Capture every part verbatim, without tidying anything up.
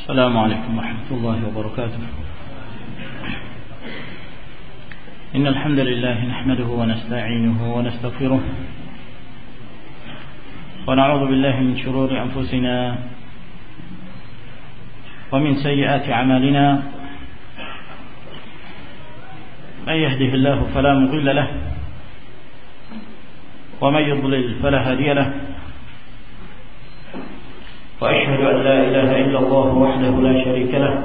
السلام عليكم ورحمة الله وبركاته. إن الحمد لله نحمده ونستعينه ونستغفره ونعوذ بالله من شرور أنفسنا ومن سيئات أعمالنا. من يهده الله فلا مضل له ومن يضلل فلا هادي له. وأشهد أن لا إله إلا الله وحده لا شريك له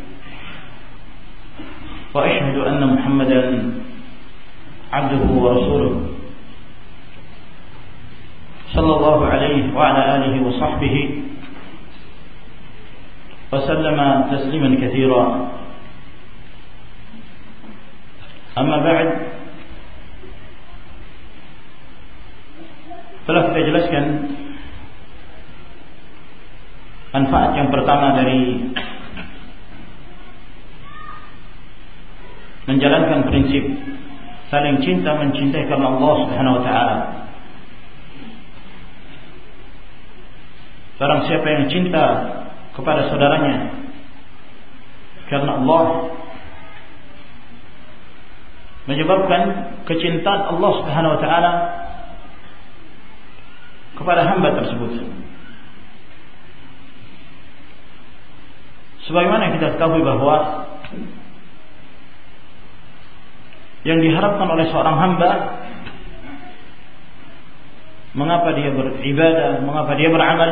وأشهد أن محمدا عبده ورسوله صلى الله عليه وعلى آله وصحبه وسلم تسليما كثيرا. أما بعد, telah kita jelaskan manfaat yang pertama dari menjalankan prinsip saling cinta mencintai karena Allah Subhanahu wa taala. Barang siapa yang cinta kepada saudaranya karena Allah, menyebabkan kecintaan Allah Subhanahu wa taala kepada hamba tersebut. Sebagaimana kita ketahui bahwa yang diharapkan oleh seorang hamba, mengapa dia beribadah, mengapa dia beramal,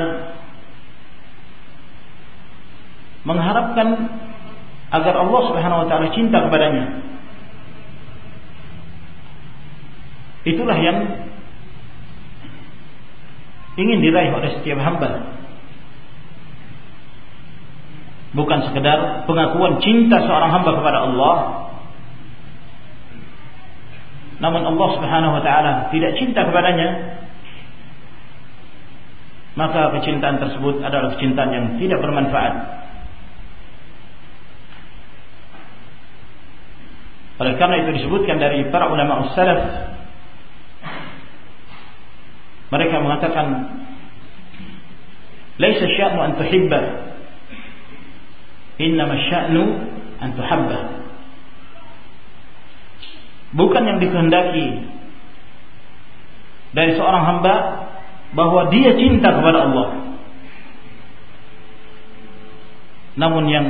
mengharapkan agar Allah Subhanahu wa taala cinta kepadanya. Itulah yang ingin diraih oleh setiap hamba. Bukan sekedar pengakuan cinta seorang hamba kepada Allah, namun Allah Subhanahu wa taala tidak cinta kepadanya, maka kecintaan tersebut adalah kecintaan yang tidak bermanfaat. Oleh karena itu disebutkan dari para ulama salaf, mereka mengatakan laisa sya'nu an tuhibba, innama sya'nu an tuhabba. Bukan yang dikehendaki dari seorang hamba bahwa dia cinta kepada Allah, namun yang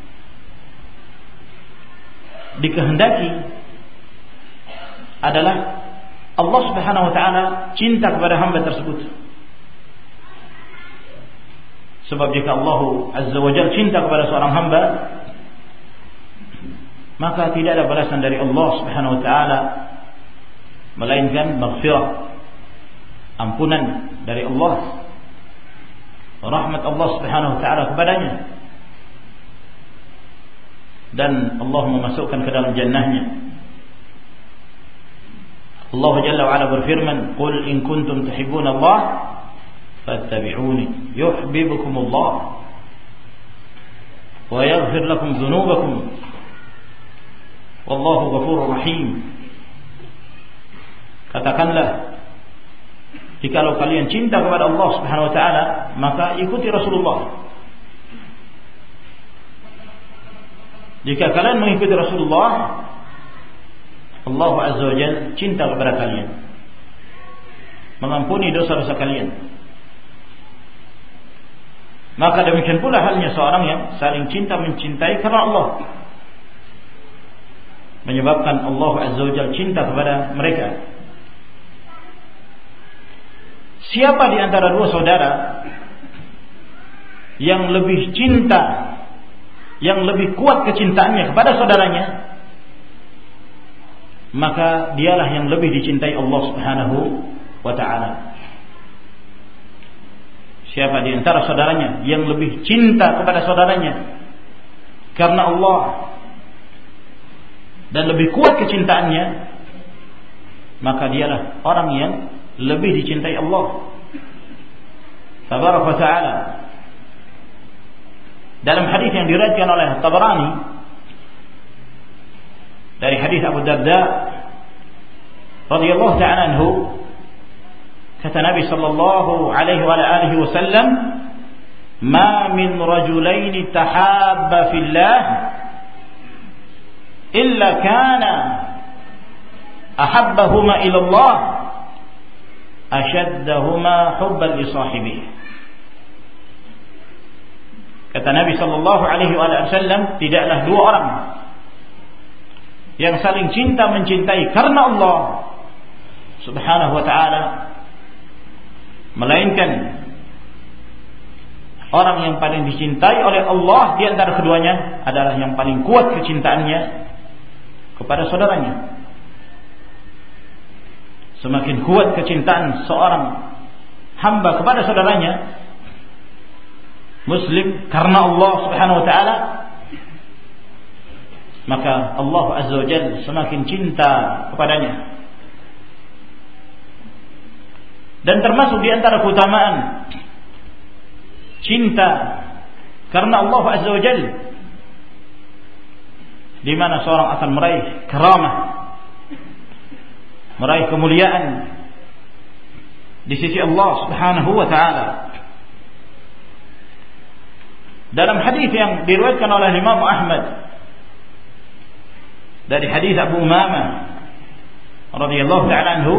dikehendaki adalah Allah Subhanahu wa taala cinta kepada hamba tersebut. Sebab jika Allah Azza wa Jalla cinta kepada seorang hamba, maka tidak ada balasan dari Allah Subhanahu wa taala melainkan maghfirah, ampunan dari Allah, rahmat Allah Subhanahu wa taala kepadanya, dan Allah memasukkan ke dalam jannahnya. Allah Jalla wa Ala berfirman, "Qul in kuntum tuhibbuna Allah fattabi'uni yuhibbukumullah wa yaghfir lakum dhunubakum wallahu ghafurur rahim." Katakanlah, jikalau kalian cinta kepada Allah Subhanahu wa taala, maka ikuti Rasulullah. Jika kalian mengikuti Rasulullah, Allah Azza wa Jalla cinta kepada kalian, mengampuni dosa-dosa kalian. Maka demikian pula halnya seorang yang saling cinta mencintai karena Allah, menyebabkan Allah Azza wa Jalla cinta kepada mereka. Siapa di antara dua saudara yang lebih cinta, yang lebih kuat kecintaannya kepada saudaranya, maka dialah yang lebih dicintai Allah Subhanahu wa taala. Siapa di antara saudaranya yang lebih cinta kepada saudaranya karena Allah dan lebih kuat kecintaannya, maka dialah orang yang lebih dicintai Allah Tabaraka wa taala. Dalam hadis yang diriwayatkan oleh Tabarani dari hadis Abu Darda radhiyallahu ta'ala anhu, kata Nabi sallallahu alaihi wa alihi wasallam, ma min rajulaini tahabba fillah illa kana ahabbahuma ila Allah ashaddahuma hubban li sahibihi. Kata Nabi sallallahu alaihi wasallam, tidaklah dua orang yang saling cinta mencintai karena Allah Subhanahu wa ta'ala, melainkan orang yang paling dicintai oleh Allah di antara keduanya adalah yang paling kuat kecintaannya kepada saudaranya. Semakin kuat kecintaan seorang hamba kepada saudaranya Muslim karena Allah Subhanahu wa ta'ala, maka Allah Azza wa Jalla semakin cinta kepadanya. Dan termasuk di antara keutamaan cinta karena Allah Azza wa Jalla, di mana seorang akan meraih karamah, meraih kemuliaan di sisi Allah Subhanahu wa ta'ala. Dalam hadis yang diriwayatkan oleh Imam Ahmad dari hadis Abu Umamah radhiyallahu ta'ala anhu,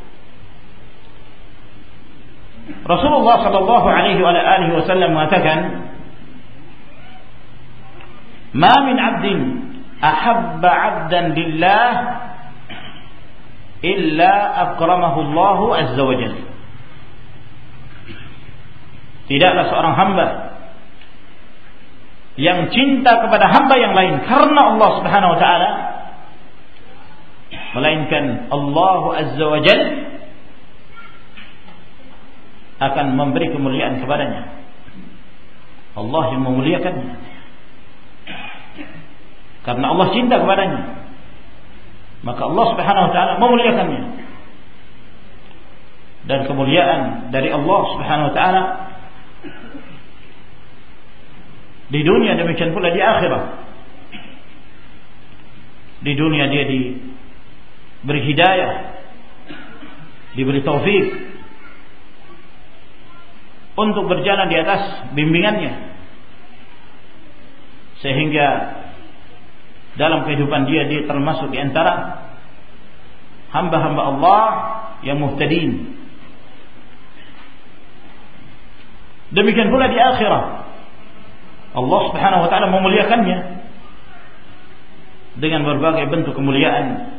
Rasulullah sallallahu alaihi wa alihi wasallam mengatakan, "Ma min 'abdin ahabba 'abdan lillah illa akramahu Allah azza wa jalla." Tidaklah seorang hamba yang cinta kepada hamba yang lain karena Allah Subhanahu wa ta'ala, melainkan Allah azza wa jalla akan memberi kemuliaan kepadanya. Allah yang memuliakannya karena Allah cinta kepadanya, maka Allah Subhanahu wa ta'ala memuliakannya. Dan kemuliaan dari Allah Subhanahu wa ta'ala di dunia, demikian pula di akhirat. Di dunia dia diberi hidayah, diberi taufik untuk berjalan di atas bimbingannya, sehingga dalam kehidupan dia dia termasuk di antara hamba-hamba Allah yang muhtadin. Demikian pula di akhirat, Allah Subhanahu wa ta'ala memuliakannya dengan berbagai bentuk kemuliaan.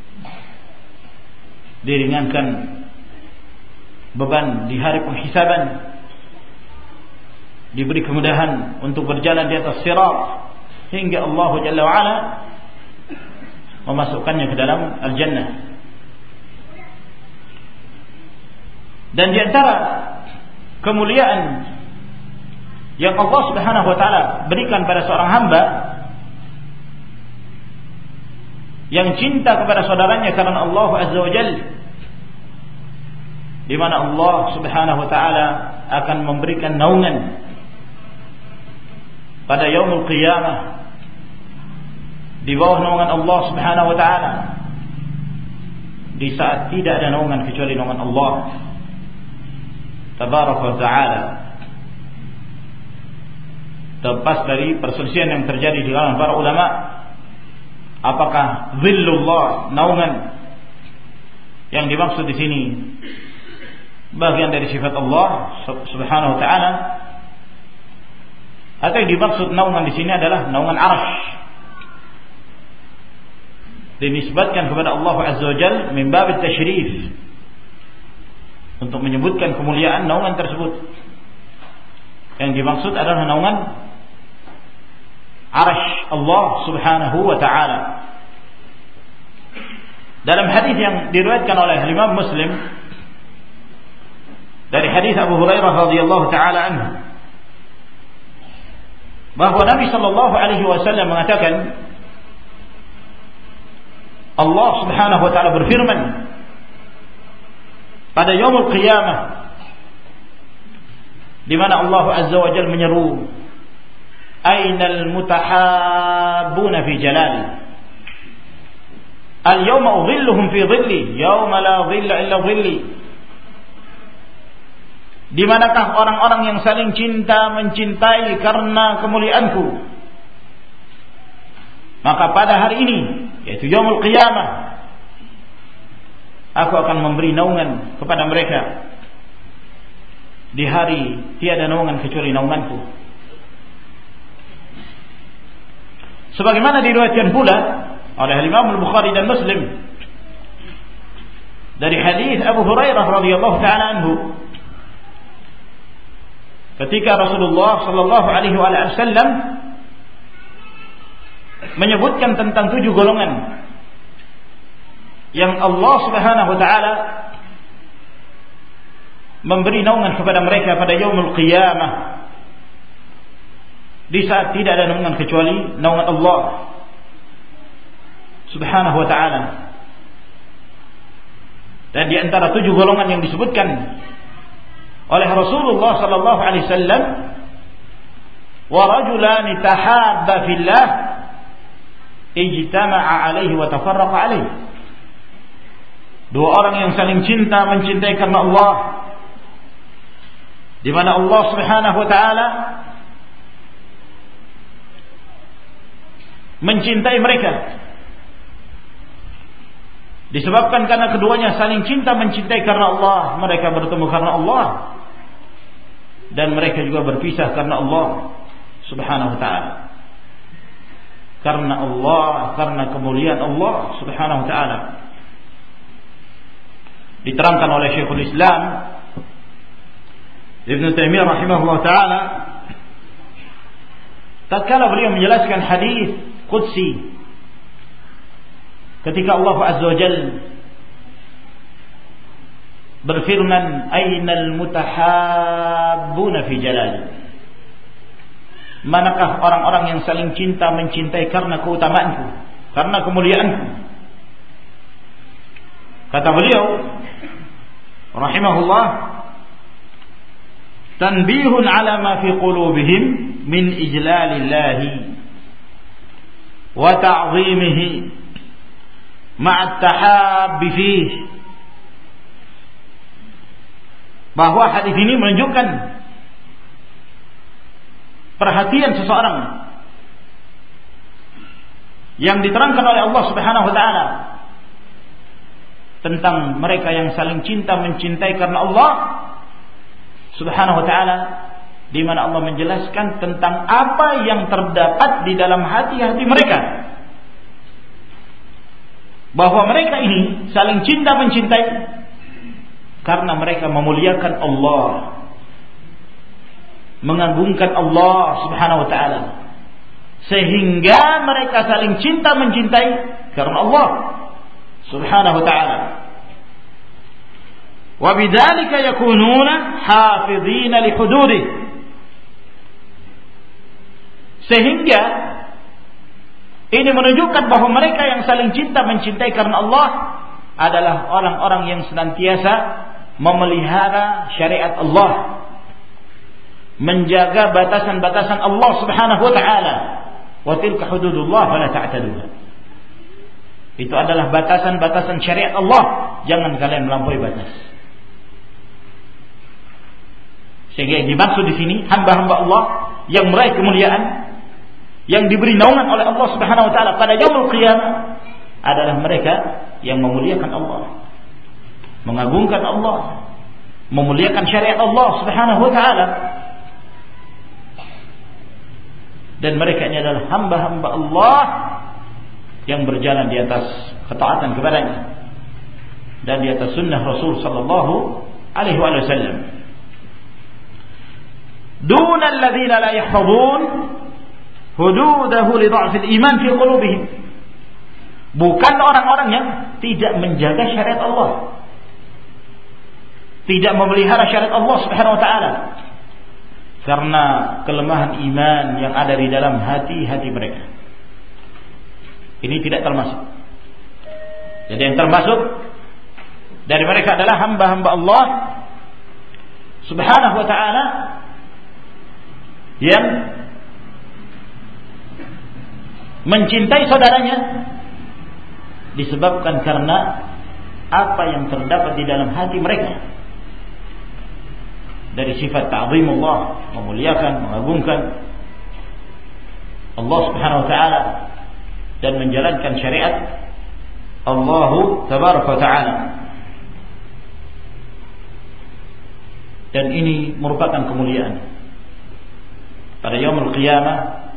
Diringankan beban di hari penghisaban, diberi kemudahan untuk berjalan di atas sirat, hingga Allah Jalla wa'ala memasukkannya ke dalam al-jannah. Dan di antara kemuliaan yang Allah Subhanahu wa ta'ala berikan pada seorang hamba yang cinta kepada saudaranya karena Allah Azza wa Jalla, di mana Allah Subhanahu wa ta'ala akan memberikan naungan pada yaumul qiyamah di bawah naungan Allah Subhanahu wa ta'ala, di saat tidak ada naungan kecuali naungan Allah Tabaraka wa ta'ala. Terlepas dari perselisihan yang terjadi di kalangan para ulama, apakah zillullah, naungan yang dimaksud di sini bagian dari sifat Allah Subhanahu wa ta'ala, atau yang dimaksud naungan di sini adalah naungan arsy, dinisbatkan kepada Allah Azza wa Jalla min bab at-tasyrif, untuk menyebutkan kemuliaan naungan tersebut. Yang dimaksud adalah naungan arsy Allah Subhanahu wa ta'ala. Dalam hadis yang diriwayatkan oleh Imam Muslim dari hadis Abu Hurairah radhiyallahu taala anhu, bahwa Nabi sallallahu alaihi wasallam mengatakan, Allah Subhanahu wa ta'ala berfirman pada yaumul qiyamah, di mana Allah Azza wa Jalla menyeru, Ainal mutahabbuna fi jalali, al-yawma udhilluhum fi dhilli, yawma la dhilla illa dhilli. Di manakah orang-orang yang saling cinta mencintai karena kemuliaanku? Maka pada hari ini, yaitu yaumul qiyamah, aku akan memberi naungan kepada mereka. Di hari tiada naungan kecuali naunganku. Sebagaimana diriwayatkan pula oleh Imam Al-Bukhari dan Muslim dari hadis Abu Hurairah radhiyallahu taala anhu, ketika Rasulullah sallallahu alaihi wasallam menyebutkan tentang tujuh golongan yang Allah Subhanahu wa taala memberi naungan kepada mereka pada yaumul qiyamah, di saat tidak ada naungan kecuali naungan Allah Subhanahu wa taala. Dan di antara tujuh golongan yang disebutkan oleh Rasulullah sallallahu alaihi wasallam, wa rajulani tahabba fillah ijtama'a alaihi wa tafarraqa alaihi. Dua orang yang saling cinta mencintai karena Allah, di mana Allah Subhanahu wa taala mencintai mereka disebabkan karena keduanya saling cinta mencintai karena Allah. Mereka bertemu karena Allah, dan mereka juga berpisah karena Allah Subhanahu wa taala. Karena Allah, karena kemuliaan Allah Subhanahu wa taala. Diterangkan oleh Syekhul Islam Ibn Taimiyah rahimahullah taala tatkala beliau menjelaskan hadis qudsi, ketika Allah Azza wa Jalla berfirman, ainal mutahabbuna fi jalali, manakah orang-orang yang saling cinta mencintai karena keutamaanku, karena kemuliaanku. Kata beliau rahimahullah, tanbihun ala ma fi qulubihim min ijlalillahi wa ta'zimihi ma'at tahabbi fihi. Bahwa hadis ini menunjukkan perhatian seseorang yang diterangkan oleh Allah Subhanahu wa taala tentang mereka yang saling cinta mencintai karena Allah Subhanahu wa taala, di mana Allah menjelaskan tentang apa yang terdapat di dalam hati-hati mereka, bahwa mereka ini saling cinta mencintai karena mereka memuliakan Allah, mengagungkan Allah Subhanahu wa taala, sehingga mereka saling cinta mencintai karena Allah Subhanahu wa ta'ala. Wa bidzalika yakununa hafizina li hududih. Sehingga ini menunjukkan bahwa mereka yang saling cinta mencintai karena Allah adalah orang-orang yang senantiasa memelihara syariat Allah, menjaga batasan-batasan Allah Subhanahu wa ta'ala. Wa tilka hududullah fala ta'taduha. Itu adalah batasan-batasan syariat Allah, jangan kalian melampaui batas. Sehingga yang dimaksud di sini hamba-hamba Allah yang meraih kemuliaan, yang diberi naungan oleh Allah Subhanahu wa taala pada yaumul qiyamah adalah mereka yang memuliakan Allah, mengagungkan Allah, memuliakan syariat Allah Subhanahu wa taala. Dan mereka ini adalah hamba-hamba Allah yang berjalan di atas ketaatan kepadanya dan di atas sunnah Rasul sallallahu alaihi wasallam. Dun alladziina la yahfazun hududahu li dha'fil iman fi qulubihim. Bukan orang-orang yang tidak menjaga syariat Allah, tidak memelihara syariat Allah Subhanahu wa taala karena kelemahan iman yang ada di dalam hati-hati mereka. Ini tidak termasuk. Jadi yang termasuk dari mereka adalah hamba-hamba Allah Subhanahu wa ta'ala yang mencintai saudaranya disebabkan karena apa yang terdapat di dalam hati mereka dari sifat ta'zimullah, memuliakan, mengagungkan Allah Subhanahu wa taala dan menjalankan syariat Allah tabaraka wa taala. Dan ini merupakan kemuliaan pada yaumul qiyamah,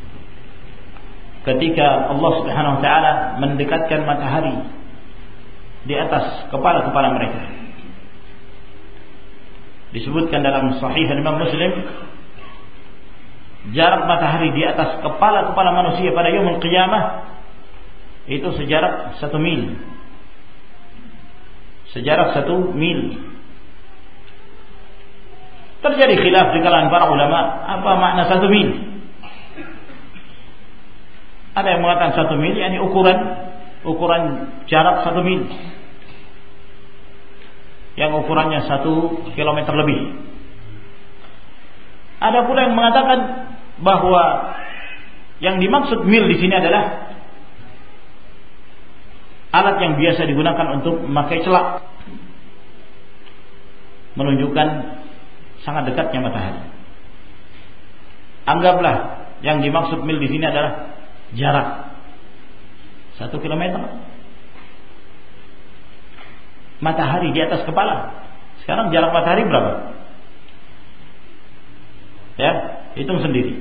ketika Allah Subhanahu wa taala mendekatkan matahari di atas kepala-kepala mereka. Disebutkan dalam Sahih Imam Muslim, jarak matahari di atas kepala-kepala manusia pada yaumul qiyamah itu sejarak satu mil. Sejarak satu mil. Terjadi khilaf di kalangan para ulama, apa makna satu mil? Ada yang mengatakan satu mil, yakni ukuran ukuran jarak satu mil, yang ukurannya satu kilometer lebih. Ada pula yang mengatakan bahwa yang dimaksud mil di sini adalah alat yang biasa digunakan untuk memakai celak, menunjukkan sangat dekatnya matahari. Anggaplah yang dimaksud mil di sini adalah jarak satu kilometer. Matahari di atas kepala. Sekarang jarak matahari berapa? Ya, hitung sendiri.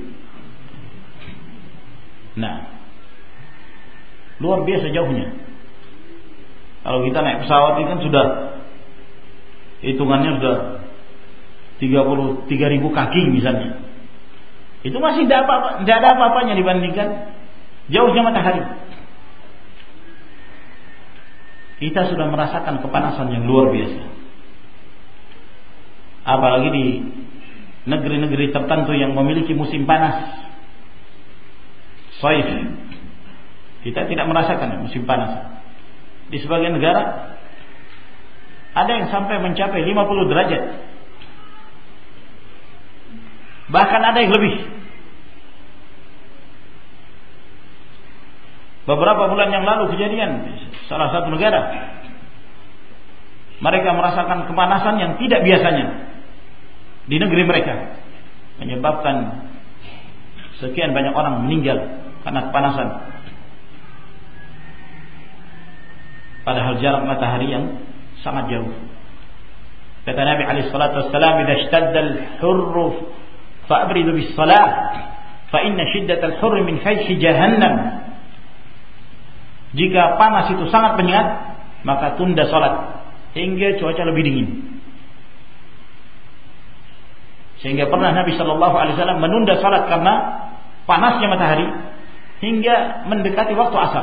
Nah, luar biasa jauhnya. Kalau kita naik pesawat ini kan sudah hitungannya sudah tiga puluh tiga ribu kaki misalnya. Itu masih tidak apa, tidak ada apa-apanya dibandingkan jauhnya matahari. Kita sudah merasakan kepanasan yang luar biasa. Apalagi di negeri-negeri tertentu yang memiliki musim panas, Saif, kita tidak merasakan musim panas. Di sebagian negara ada yang sampai mencapai lima puluh derajat, bahkan ada yang lebih. Beberapa bulan yang lalu kejadian salah satu negara, mereka merasakan kepanasan yang tidak biasanya di negeri mereka, menyebabkan sekian banyak orang meninggal karena kepanasan. Padahal jarak matahari yang sangat jauh. Kata Nabi alaihi salatu wassalam, "Idza ishtadda al-hurr fa'bridu bis-shalah, fa inna shiddatal hurr min fayhi jahannam." Jika panas itu sangat menyengat, maka tunda salat hingga cuaca lebih dingin. Sehingga pernah Nabi sallallahu alaihi wasallam menunda salat karena panasnya matahari hingga mendekati waktu asar.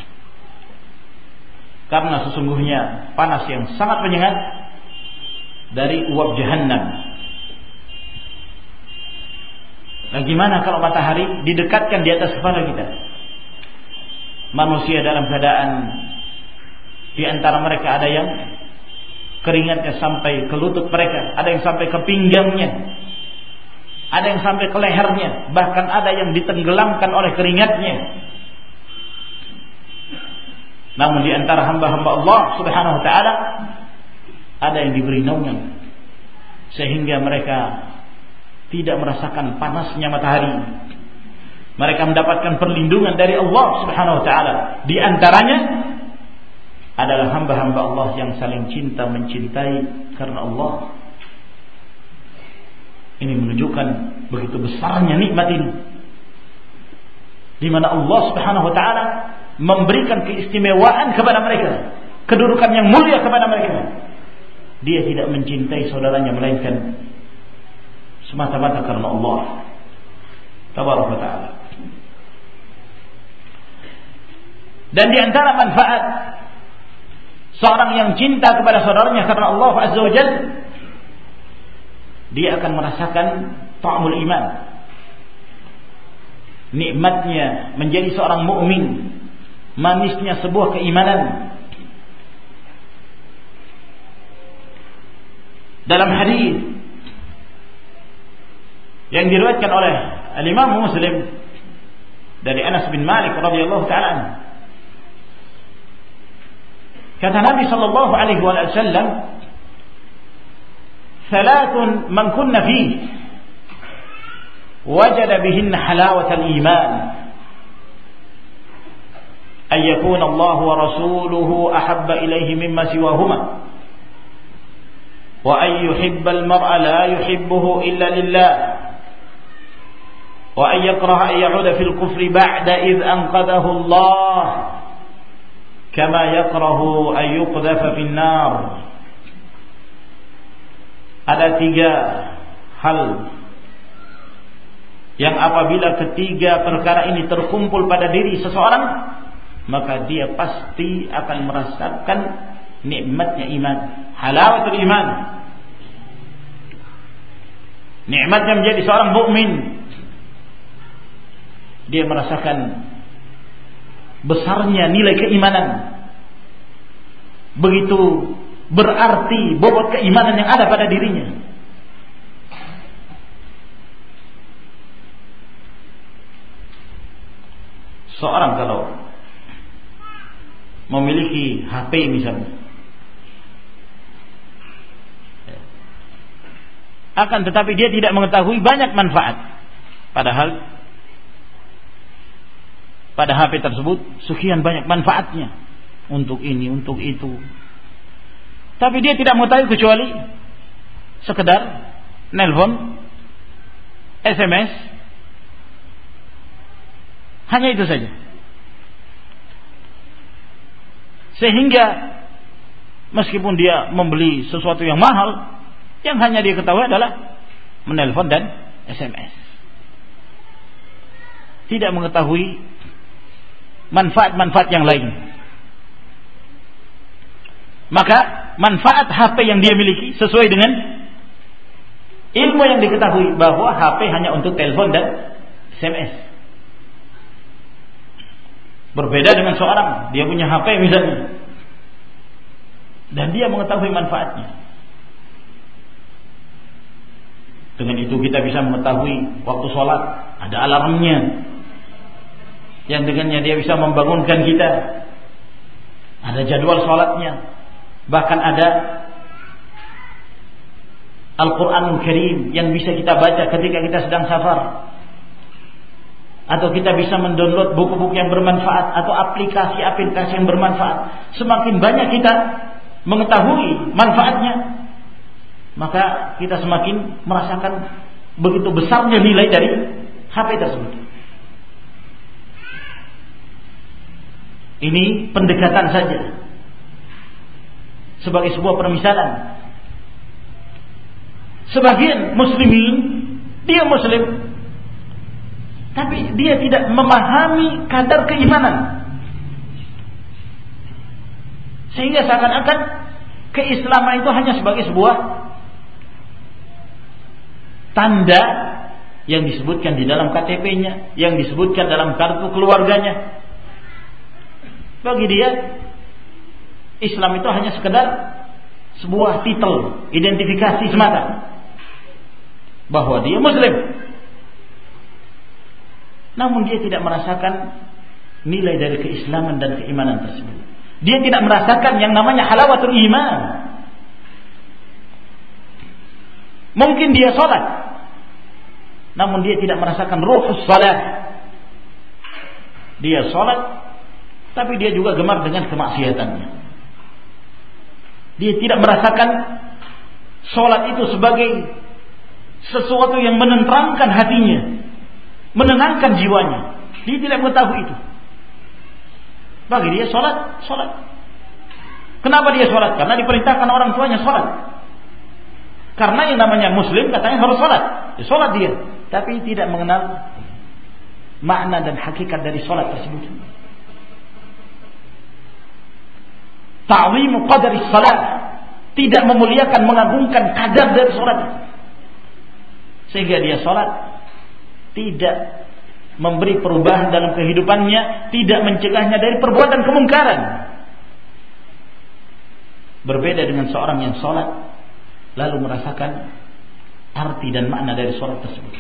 Karena sesungguhnya panas yang sangat menyengat dari uap jahannam. Nah, gimana kalau matahari didekatkan di atas kepala kita? Manusia dalam keadaan di antara mereka ada yang keringatnya sampai ke lutut mereka, ada yang sampai ke pinggangnya, ada yang sampai ke lehernya, bahkan ada yang ditenggelamkan oleh keringatnya. Namun di antara hamba-hamba Allah Subhanahu wa taala ada yang diberi naungan sehingga mereka tidak merasakan panasnya matahari. Mereka mendapatkan perlindungan dari Allah Subhanahu wa taala. Di antaranya adalah hamba-hamba Allah yang saling cinta mencintai karena Allah. Ini menunjukkan begitu besarnya nikmat ini, di mana Allah Subhanahu wa taala memberikan keistimewaan kepada mereka, kedudukan yang mulia kepada mereka. Dia tidak mencintai saudaranya melainkan semata-mata karena Allah Tabaraka wa taala. Dan di antara manfaat seorang yang cinta kepada saudaranya karena Allah Azza wa Jalla, dia akan merasakan ta'amul iman, nikmatnya menjadi seorang mukmin, manisnya sebuah keimanan. Dalam hadis yang diriwayatkan oleh Al-Imam Muslim dari Anas bin Malik radhiyallahu ta'ala anhu, kata Nabi sallallahu alaihi wasallam, thalathun man kunna fihi wajada bihinna halawatal iman. Ay yakuna Allah wa rasuluhu ahabba ilaihi mimma siwahuma wa ay yuhibbal mar'a la yuhibbuhu illa lillah wa ay yakraha ay ya'uda fil kufri ba'da idh anqadhahu Allah kama yakrahu ay yuqdhafa fin nar. Ada tiga hal yang apabila ketiga perkara ini terkumpul pada diri seseorang, maka dia pasti akan merasakan nikmatnya iman, halawatul iman. Nikmatnya menjadi seorang mukmin. Dia merasakan besarnya nilai keimanan. Begitu berarti bobot keimanan yang ada pada dirinya. Seorang kalau memiliki H P misalnya, akan tetapi dia tidak mengetahui banyak manfaat, padahal pada H P tersebut sekian banyak manfaatnya untuk ini, untuk itu, tapi dia tidak mengetahui kecuali sekedar nelpon, S M S, hanya itu saja. Sehingga meskipun dia membeli sesuatu yang mahal, yang hanya dia ketahui adalah menelpon dan S M S. Tidak mengetahui manfaat-manfaat yang lain. Maka manfaat H P yang dia miliki sesuai dengan ilmu yang diketahui, bahwa H P hanya untuk telepon dan S M S. Berbeda dengan seorang, dia punya H P misalnya, dan dia mengetahui manfaatnya. Dengan itu kita bisa mengetahui waktu sholat, ada alarmnya, yang dengannya dia bisa membangunkan kita. Ada jadwal sholatnya, bahkan ada Al-Quranul Karim yang bisa kita baca ketika kita sedang safar. Atau kita bisa mendownload buku-buku yang bermanfaat atau aplikasi-aplikasi yang bermanfaat. Semakin banyak kita mengetahui manfaatnya, maka kita semakin merasakan begitu besarnya nilai dari H P tersebut. Ini pendekatan saja, sebagai sebuah permisalan. Sebagian muslimin, dia muslim, tapi dia tidak memahami kadar keimanan, sehingga seakan-akan keislaman itu hanya sebagai sebuah tanda yang disebutkan di dalam K T P-nya, yang disebutkan dalam kartu keluarganya. Bagi dia, Islam itu hanya sekedar sebuah titel, identifikasi semata, bahwa dia muslim. Namun dia tidak merasakan nilai dari keislaman dan keimanan tersebut. Dia tidak merasakan yang namanya halawatul iman. Mungkin dia sholat, namun dia tidak merasakan ruhus salat. Dia sholat, tapi dia juga gemar dengan kemaksiatannya. Dia tidak merasakan sholat itu sebagai sesuatu yang menenteramkan hatinya, menenangkan jiwanya. Dia tidak mengetahui itu. Bagi dia sholat, sholat. Kenapa dia sholat? Karena diperintahkan orang tuanya sholat. Karena yang namanya muslim katanya harus sholat. Ya, sholat dia, tapi tidak mengenal makna dan hakikat dari sholat tersebut. Ta'zimu qadari sholat, tidak memuliakan, mengagungkan kadar dari sholat. Sehingga dia sholat tidak memberi perubahan dalam kehidupannya, tidak mencegahnya dari perbuatan kemungkaran. Berbeda dengan seorang yang sholat lalu merasakan arti dan makna dari sholat tersebut.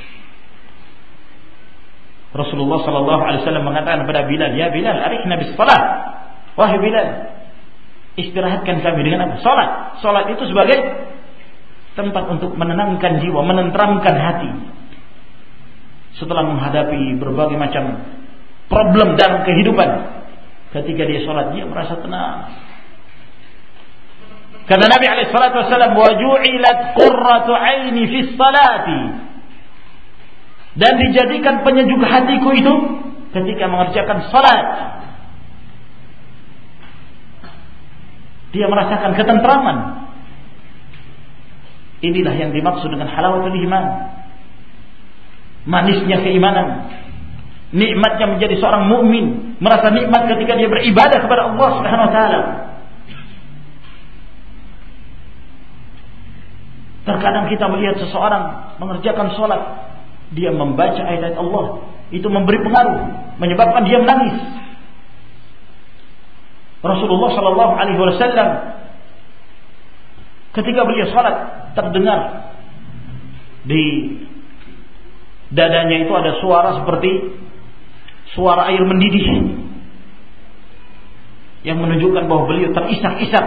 Rasulullah sallallahu alaihi wasallam mengatakan kepada Bilal, "Ya Bilal, arihna bis shalah." Wahai Bilal, istirahatkan kami dengan apa? Sholat. Sholat itu sebagai tempat untuk menenangkan jiwa, menenteramkan hati. Setelah menghadapi berbagai macam problem dalam kehidupan, ketika dia sholat dia merasa tenang. Karena Nabi alaihi salatu wasallam, wa ju'ilat qurratu aini fi sholati, dan dijadikan penyejuk hatiku itu ketika mengerjakan salat. Dia merasakan ketentraman. Inilah yang dimaksud dengan halawatul iman. Manisnya keimanan. Nikmatnya menjadi seorang mukmin, merasa nikmat ketika dia beribadah kepada Allah Subhanahu wa taala. Terkadang kita melihat seseorang mengerjakan salat, dia membaca ayat-ayat Allah, itu memberi pengaruh, menyebabkan dia menangis. Rasulullah sallallahu alaihi wasallam ketika beliau salat, terdengar di dadanya itu ada suara seperti suara air mendidih, yang menunjukkan bahwa beliau terisak-isak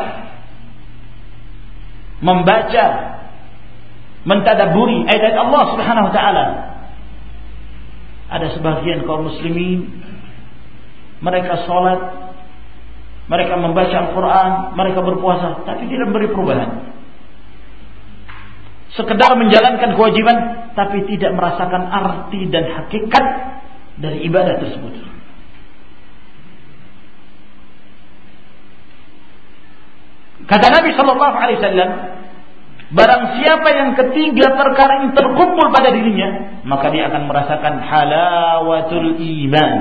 membaca, mentadaburi ayat-ayat Allah Subhanahu wa taala. Ada sebagian kaum muslimin, mereka salat, mereka membaca Al-Quran, mereka berpuasa, tapi tidak memberi perubahan. Sekedar menjalankan kewajiban, tapi tidak merasakan arti dan hakikat dari ibadah tersebut. Kata Nabi sallallahu alaihi wasallam, barang siapa yang ketiga perkara ini terkumpul pada dirinya, maka dia akan merasakan halawatul iman,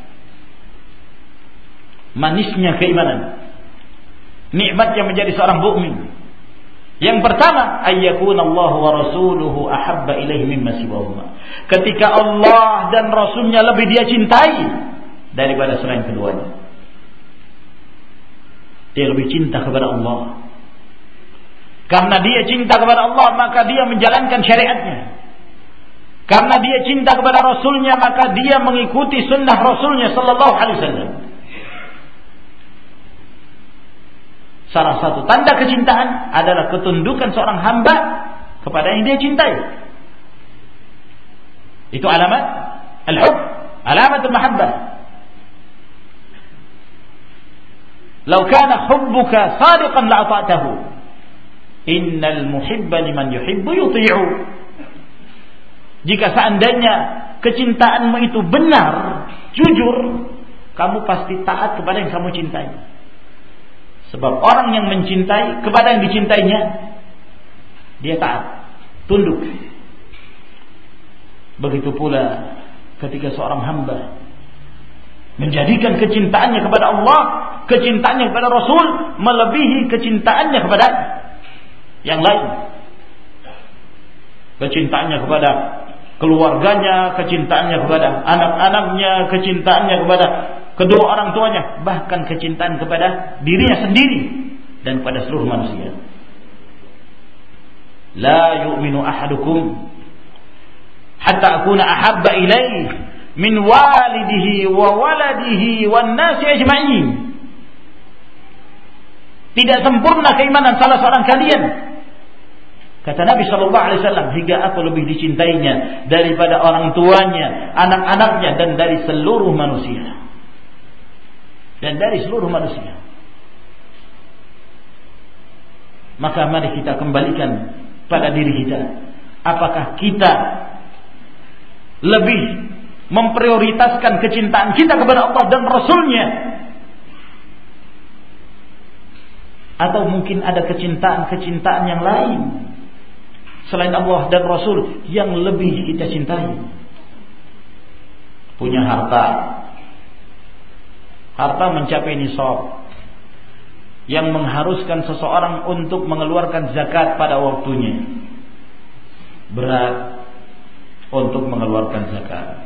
manisnya keimanan, nikmatnya menjadi seorang mukmin. Yang pertama, ayyakuna Allah wa rasuluhu ahabba ilaihi mimma siwahuma. Ketika Allah dan Rasulnya lebih dia cintai daripada selain keduanya. Dia lebih cinta kepada Allah. Karena dia cinta kepada Allah, maka dia menjalankan syariatnya. Karena dia cinta kepada Rasulnya, maka dia mengikuti sunnah Rasulnya sallallahu alaihi wasallam. Salah satu tanda kecintaan adalah ketundukan seorang hamba kepada yang dia cintai. Itu alamat al-hub, alamat al-mahabbah. Lau kana hubbuka sadiqan la'ata'tahu. Innal muhibba liman yuhibbu yuti'u. Jika seandainya kecintaanmu itu benar, jujur, kamu pasti taat kepada yang kamu cintai. Sebab orang yang mencintai kepada yang dicintainya, dia taat, tunduk. Begitu pula ketika seorang hamba menjadikan kecintaannya kepada Allah, kecintaannya kepada Rasul melebihi kecintaannya kepada yang lain. Kecintaannya kepada keluarganya, kecintaannya kepada anak-anaknya, kecintaannya kepada kedua orang tuanya, bahkan kecintaan kepada dirinya sendiri dan kepada seluruh manusia. La yu'minu ahadukum hatta akuna ahabba ilaihi min walidihi wa waladihi wan nasi ajma'in. Tidak sempurna keimanan salah seorang kalian, kata Nabi sallallahu alaihi wasallam, hingga aku lebih dicintainya daripada orang tuanya, anak-anaknya, dan dari seluruh manusia. Dan dari seluruh manusia. Maka mari kita kembalikan pada diri kita. Apakah kita lebih memprioritaskan kecintaan kita kepada Allah dan Rasulnya, atau mungkin ada kecintaan-kecintaan yang lain selain Allah dan Rasul yang lebih kita cintai? Punya harta, harta mencapai nisab yang mengharuskan seseorang untuk mengeluarkan zakat pada waktunya, berat untuk mengeluarkan zakat.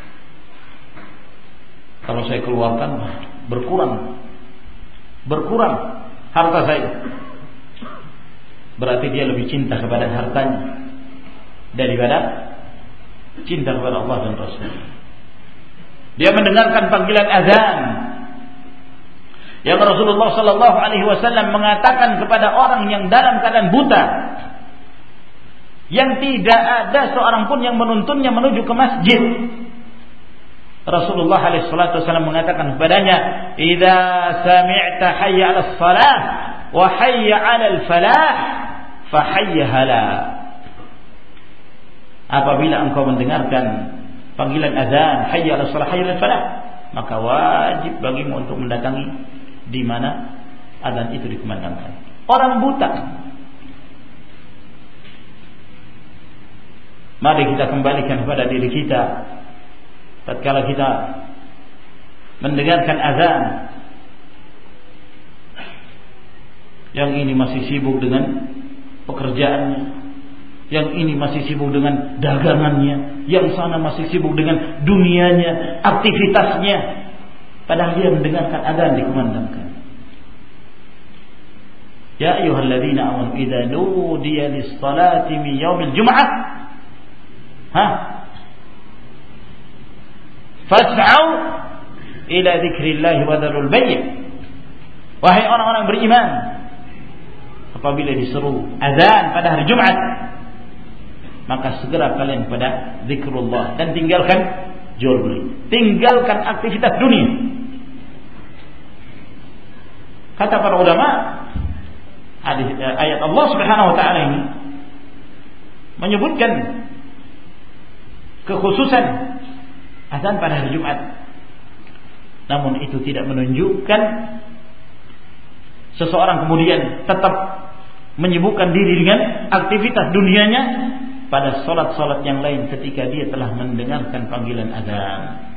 Kalau saya keluarkan berkurang berkurang harta saya, berarti dia lebih cinta kepada hartanya daripada cinta kepada Allah dan Rasul. Dia mendengarkan panggilan azan yang Rasulullah sallallahu alaihi wasallam mengatakan kepada orang yang dalam keadaan buta, yang tidak ada seorang pun yang menuntunnya menuju ke masjid. Rasulullah alaihi salatu wasallam mengatakan kepadanya, "Idza sami'ta hayya 'alas shalah wa hayya 'alal falah, fa hayya hala." Apabila engkau mendengarkan panggilan azan, hayya 'alas shalah, hayya 'alal falah, maka wajib bagimu untuk mendatangi di mana azan itu dikumandangkan. Orang buta. Mari kita kembalikan kepada diri kita. Tatkala kita mendengarkan azan, yang ini masih sibuk dengan pekerjaannya, yang ini masih sibuk dengan dagangannya, yang sana masih sibuk dengan dunianya, aktivitasnya, padahal dia mendengarkan azan dikumandangkan. Ya ayyuhalladzina amanu idza nudiya lis-salati min yaumil jum'ah, ha, fas'au ila dzikrillah wa dzarul bay'. Wahai orang-orang beriman, apabila diseru azan pada hari Jumat, maka segera kalian pada zikrullah dan tinggalkan jual beli, tinggalkan aktivitas dunia. Kata para ulama, ayat Allah Subhanahu wa taala ini menyebutkan kekhususan azan pada hari Jumat. Namun itu tidak menunjukkan seseorang kemudian tetap menyibukkan diri dengan aktivitas dunianya pada solat-solat yang lain ketika dia telah mendengarkan panggilan azan.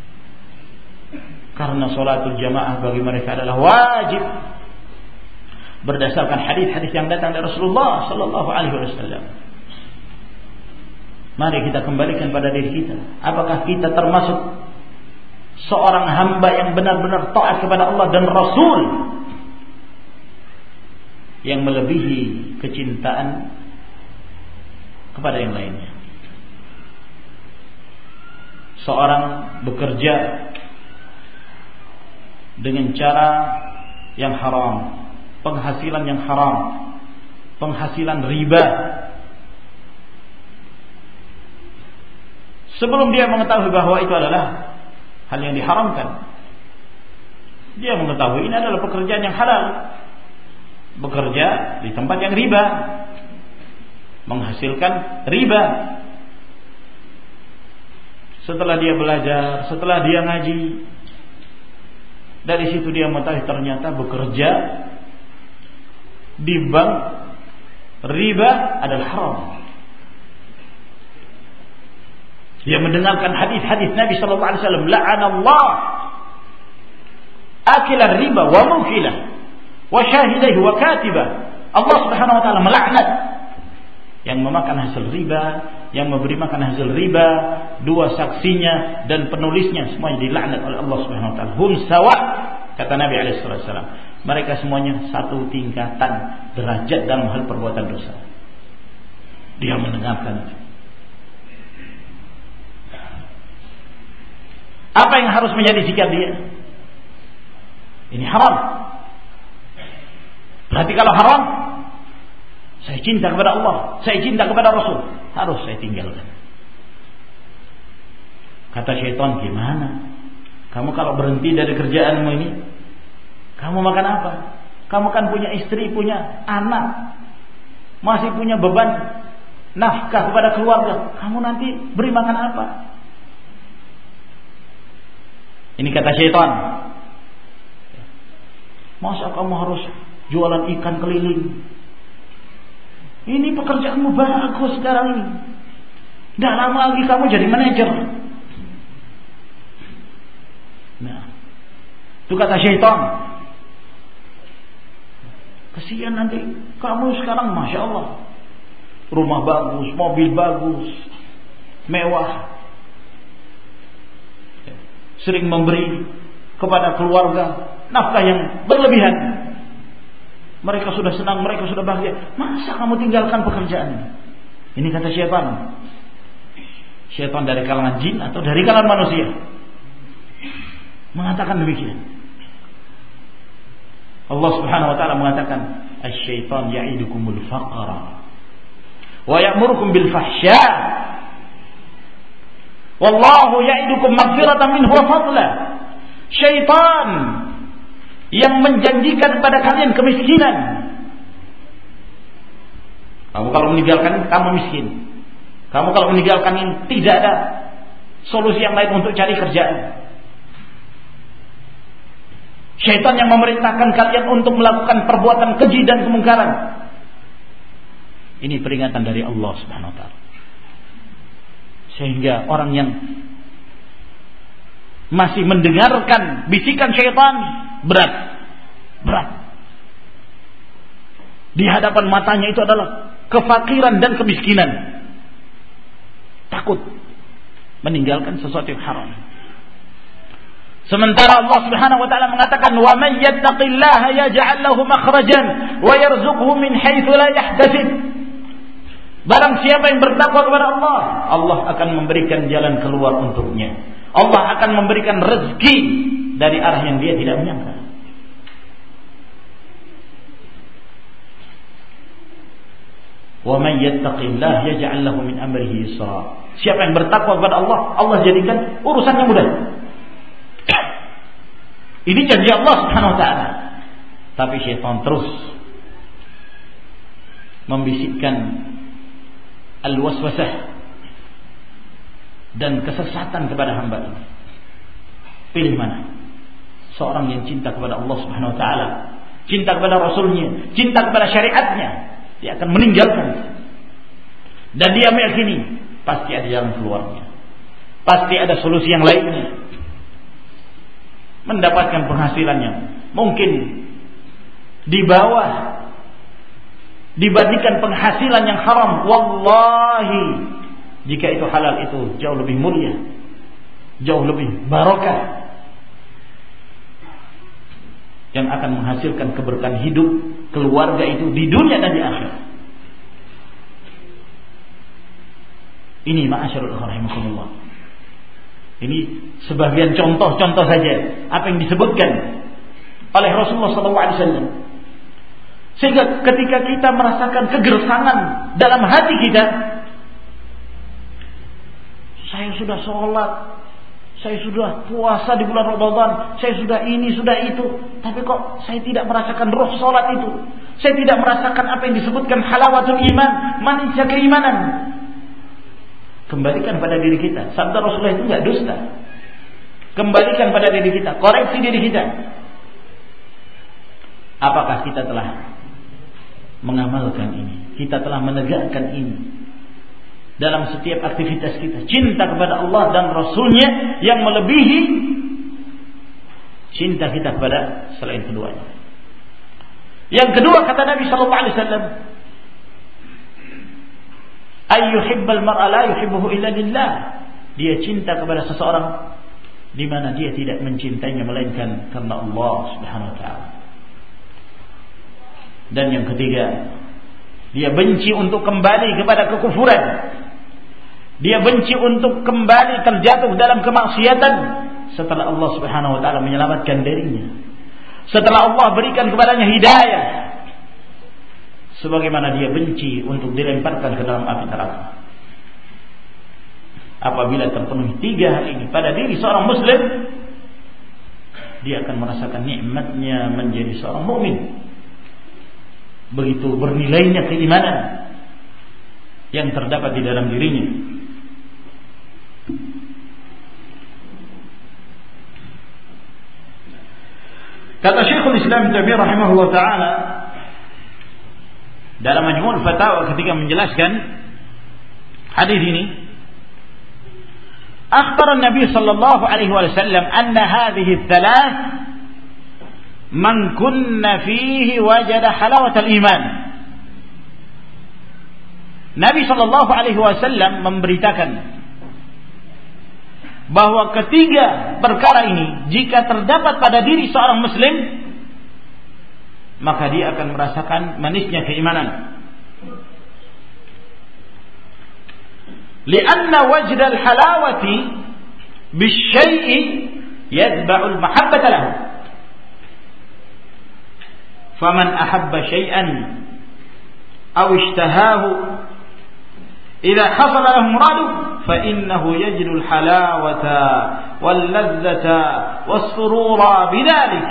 Karena solatul jamaah bagi mereka adalah wajib berdasarkan hadis-hadis yang datang dari Rasulullah sallallahu alaihi wasallam. Mari kita kembalikan pada diri kita. Apakah kita termasuk seorang hamba yang benar-benar taat kepada Allah dan Rasul, yang melebihi kecintaan kepada yang lainnya? Seorang bekerja dengan cara yang haram, penghasilan yang haram, penghasilan riba, sebelum dia mengetahui bahwa itu adalah hal yang diharamkan, dia mengetahui ini adalah pekerjaan yang halal, bekerja di tempat yang riba, menghasilkan riba. Setelah dia belajar, setelah dia ngaji, dari situ dia mengetahui ternyata bekerja di bank riba adalah haram. Dia mendengarkan hadis-hadis Nabi sallallahu alaihi wasallam, la'anallah akilar riba wa mukilah wa syahidaihi wa katibah. Allah Subhanahu wa taala melaknat yang memakan hasil riba, yang memberi makan hasil riba, dua saksinya dan penulisnya, semuanya dilaknat oleh Allah Subhanahu wa taala. Hum sawa, kata Nabi alaihi wasallam. Mereka semuanya satu tingkatan derajat dalam hal perbuatan dosa. Dia mendengarkan itu. Apa yang harus menjadi sikap dia? Ini haram. Berarti kalau haram, saya cinta kepada Allah, saya cinta kepada Rasul, harus saya tinggalkan. Kata syaitan, gimana? Kamu kalau berhenti dari kerjaanmu ini, kamu makan apa? Kamu kan punya istri, punya anak, masih punya beban nafkah kepada keluarga. Kamu nanti beri makan apa? Ini kata syaitan. Masa kamu harus jualan ikan keliling? Ini pekerjaanmu bagus sekarang ini. Tidak lama lagi kamu jadi manajer. Nah, itu kata syaitan. Kesian nanti kamu sekarang, masya Allah, rumah bagus, mobil bagus, mewah, sering memberi kepada keluarga nafkah yang berlebihan. Mereka sudah senang, mereka sudah bahagia. Masa kamu tinggalkan pekerjaan? Ini kata syaitan. Syaitan dari kalangan jin atau dari kalangan manusia mengatakan demikian. Allah Subhanahu wa taala mengatakan, "Asy-syaitan ya'idukumul faqra wa ya'murukum bil fahsya. Wallahu ya'idukum maghfiratan minhu wa fadla. Syaitan yang menjanjikan kepada kalian kemiskinan. Kamu kalau meninggalkan kamu miskin. Kamu kalau meninggalkan ini tidak ada solusi yang lain untuk cari kerjaan. Syaitan yang memerintahkan kalian untuk melakukan perbuatan keji dan kemungkaran. Ini peringatan dari Allah Subhanahu wa taala. Sehingga orang yang masih mendengarkan bisikan syaitan berat. Berat. Di hadapan matanya itu adalah kefakiran dan kemiskinan. Takut meninggalkan sesuatu yang haram. Sementara Allah Subhanahu wa taala mengatakan, "Wa may yattaqillaha yaj'al lahu makhrajan wa yarzuqhu min haitsu la yahtasib." Barang siapa yang bertakwa kepada Allah, Allah akan memberikan jalan keluar untuknya. Allah akan memberikan rezeki dari arah yang dia tidak menyangka. Wa may yattaqillaha yaj'al lahu min amrihi yusra. Siapa yang bertakwa kepada Allah, Allah jadikan urusannya mudah. Ini janji Allah Subhanahu wa taala. Tapi syaitan terus membisikkan al-waswasah dan kesesatan kepada hamba ini. Pilih mana? Seorang yang cinta kepada Allah Subhanahu wa taala, cinta kepada Rasulnya, cinta kepada syariatnya, dia akan meninggalkan. Dan dia meyakini pasti ada jalan keluarnya. Pasti ada solusi yang lainnya. Mendapatkan penghasilan yang mungkin di bawah dibandingkan penghasilan yang haram. Wallahi, jika itu halal itu jauh lebih mulia, jauh lebih barokah, yang akan menghasilkan keberkahan hidup keluarga itu di dunia dan di akhirat. Ini ma'asyarul rahimakumullah. Ini sebagian contoh-contoh saja apa yang disebutkan oleh Rasulullah sallallahu alaihi wasallam. Sehingga ketika kita merasakan kegersangan dalam hati kita, saya sudah sholat, saya sudah puasa di bulan Ramadan, saya sudah ini, sudah itu, tapi kok saya tidak merasakan roh sholat itu. Saya tidak merasakan apa yang disebutkan halawatul iman, manisnya keimanan. Kembalikan pada diri kita. Sabda Rasulullah itu enggak dusta. Kembalikan pada diri kita, koreksi diri kita. Apakah kita telah mengamalkan ini? Kita telah menegakkan ini dalam setiap aktivitas kita. Cinta kepada Allah dan Rasulnya yang melebihi cinta kita kepada selain keduanya. Yang kedua, kata Nabi sallallahu alaihi wasallam, ayyuhibbal mar'a la yuhibbuhu illa lillah. Dia cinta kepada seseorang di mana dia tidak mencintainya melainkan karena Allah Subhanahu wa taala. Dan yang ketiga, dia benci untuk kembali kepada kekufuran. Dia benci untuk kembali terjatuh dalam kemaksiatan setelah Allah Subhanahu wa taala menyelamatkan dirinya. Setelah Allah berikan kepadanya hidayah. Sebagaimana dia benci untuk dilemparkan ke dalam api neraka. Apabila terpenuhi tiga hal ini pada diri seorang muslim, dia akan merasakan nikmatnya menjadi seorang mukmin. Begitu bernilainya keimanan yang terdapat di dalam dirinya. Kata Syekhul Islam Taimiyah rahimahullah taala dalam Majmu' Fatawa ketika menjelaskan hadis ini, akhbar Nabi sallallahu alaihi wasallam anna hadhihi thalath man kunna fihi wajada halawatal iman. Nabi sallallahu alaihi wasallam memberitakan bahwa ketiga perkara ini jika terdapat pada diri seorang muslim, maka dia akan merasakan manisnya keimanan. Lianna wajdal halawati bisyai'i yatba'ul mahabbata lahu. Faman ahabba syai'an aw ishtahahu idza hasala lahu muradu fa innahu yajidu al-halawata wal-ladzata was-surura bidzalik.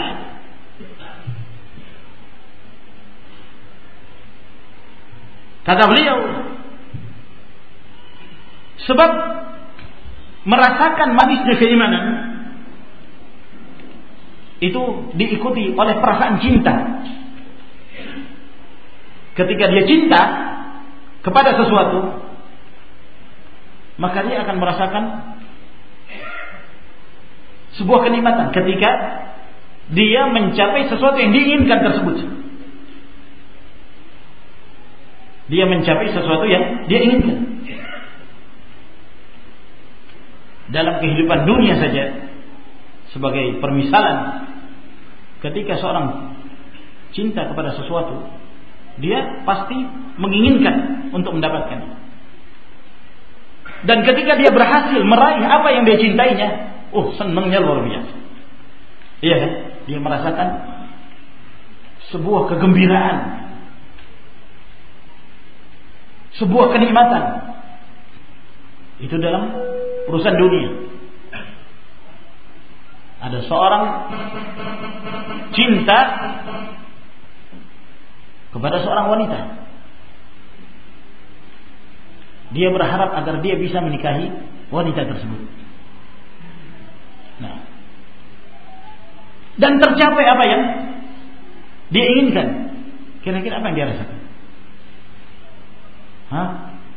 Kata beliau, sebab merasakan manisnya keimanan itu diikuti oleh perasaan cinta. Ketika dia cinta kepada sesuatu, maka dia akan merasakan sebuah kenikmatan ketika dia mencapai sesuatu yang diinginkan tersebut. Dia mencapai sesuatu yang dia inginkan. Dalam kehidupan dunia saja, sebagai permisalan, ketika seorang cinta kepada sesuatu, dia pasti menginginkan untuk mendapatkannya. Dan ketika dia berhasil meraih apa yang dia cintainya, oh senangnya luar biasa. Iya kan? Dia merasakan sebuah kegembiraan, sebuah kenikmatan. Itu dalam urusan dunia. Ada seorang cinta kepada seorang wanita. Dia berharap agar dia bisa menikahi wanita tersebut. Nah, dan tercapai apa yang dia inginkan. Kira-kira apa yang dia rasakan? Hah?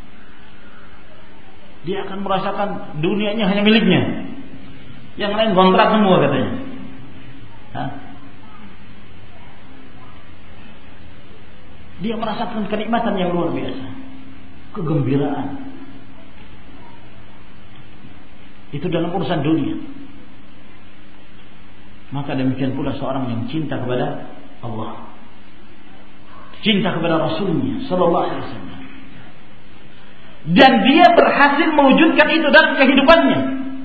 Dia akan merasakan dunianya hanya miliknya. Yang lain kontrak semua katanya. Hah? Dia merasakan kenikmatan yang luar biasa, kegembiraan. Itu dalam urusan dunia. Maka demikian pula seorang yang cinta kepada Allah, cinta kepada Rasulnya Sallallahu Alaihi Wasallam, dan dia berhasil mewujudkan itu dalam kehidupannya,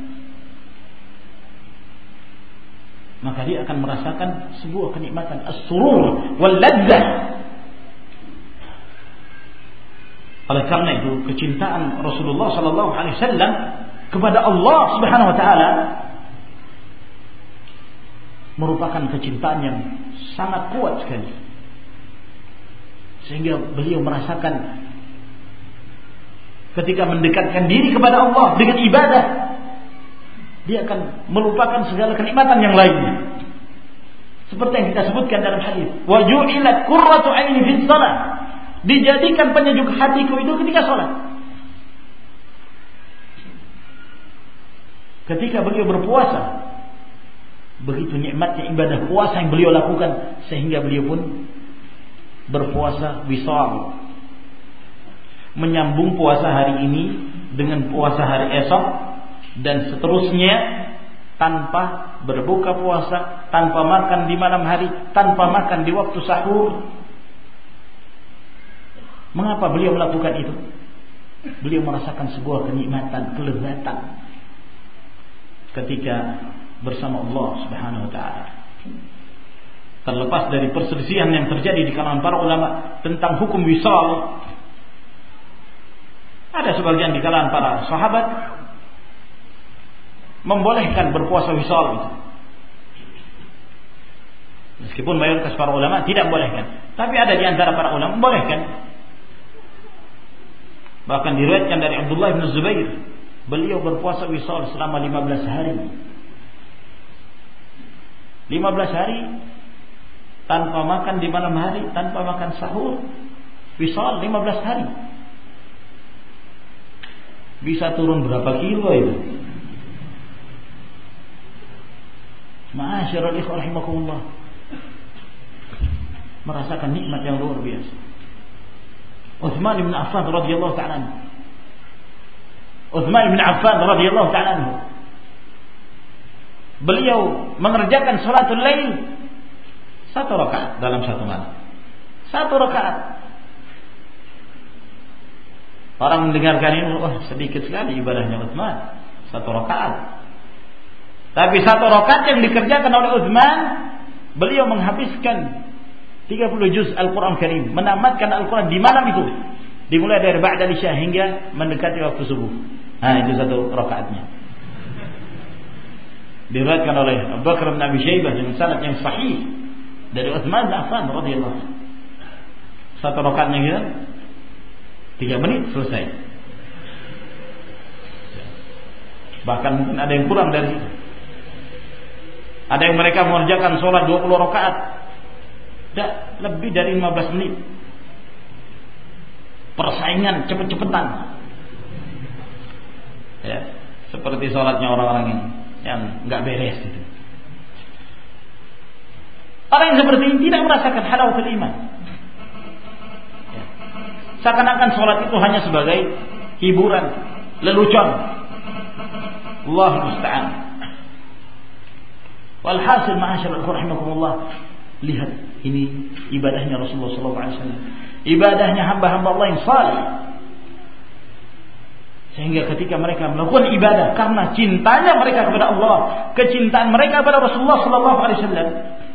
maka dia akan merasakan sebuah kenikmatan as-surur wal ladzah. Oleh karena itu, kecintaan Rasulullah Sallallahu Alaihi Wasallam kepada Allah Subhanahu Wa Taala merupakan kecintaan yang sangat kuat sekali, sehingga beliau merasakan ketika mendekatkan diri kepada Allah dengan ibadah, dia akan melupakan segala kenikmatan yang lainnya. Seperti yang kita sebutkan dalam hadis, wa ju'ilat qurratu 'aini fis shalah. Dijadikan penyejuk hatiku itu ketika sholat. Ketika beliau berpuasa, begitu nikmatnya ibadah puasa yang beliau lakukan, sehingga beliau pun berpuasa wisal, menyambung puasa hari ini dengan puasa hari esok, dan seterusnya, tanpa berbuka puasa, tanpa makan di malam hari, tanpa makan di waktu sahur. Mengapa beliau melakukan itu? Beliau merasakan sebuah kenikmatan, kelezatan ketika bersama Allah Subhanahu Wa Taala. Terlepas dari perselisihan yang terjadi di kalangan para ulama tentang hukum wisal, ada sebagian di kalangan para sahabat membolehkan berpuasa wisal itu, meskipun mayoritas para ulama tidak membolehkan. Tapi ada di antara para ulama membolehkan. Bahkan diriwayatkan dari Abdullah bin Zubair, beliau berpuasa wisal selama lima belas hari. lima belas hari tanpa makan di malam hari, tanpa makan sahur. Wisal lima belas hari. Bisa turun berapa kilo itu? Ma'asyiral ikhwah rahimakumullah. Merasakan nikmat yang luar biasa. Uthman bin Affan radhiyallahu ta'ala anhu. Uthman bin Affan radhiyallahu ta'ala anhu. Beliau mengerjakan salatul lail satu rakaat dalam satu malam. Satu rakaat. Orang mendengarkan ini, wah sedikit sekali ibadahnya Uthman, satu rakaat. Tapi satu rakaat yang dikerjakan oleh Uthman, beliau menghabiskan tiga puluh juz Al-Quran Karim, menamatkan Al-Quran di malam itu, Dimulai dari ba'da isya hingga mendekati waktu subuh. Nah, itu satu rakaatnya. Diriwayatkan oleh Abu Bakar bin Abi Syaibah dengan sanad yang sahih dari Utsman bin Affan radhiyallahu anhu. Satu rakaatnya gitu tiga menit selesai. Bahkan mungkin ada yang kurang dari itu. Ada yang mereka mengerjakan sholat dua puluh rakaat, tidak lebih dari lima belas menit. Persaingan cepet-cepetan, ya, seperti sholatnya orang-orang ini yang nggak beres itu. Orang yang seperti ini tidak merasakan halawatul iman. Ya. Seakan-akan sholat itu hanya sebagai hiburan, lelucon. Allah musta'an. Walhasil ma'asyarul rahimakumullah, lihat ini ibadahnya Rasulullah sallallahu alaihi wasallam. Ibadahnya hamba-hamba Allah yang saleh. Sehingga ketika mereka melakukan ibadah karena cintanya mereka kepada Allah, kecintaan mereka kepada Rasulullah sallallahu alaihi wasallam,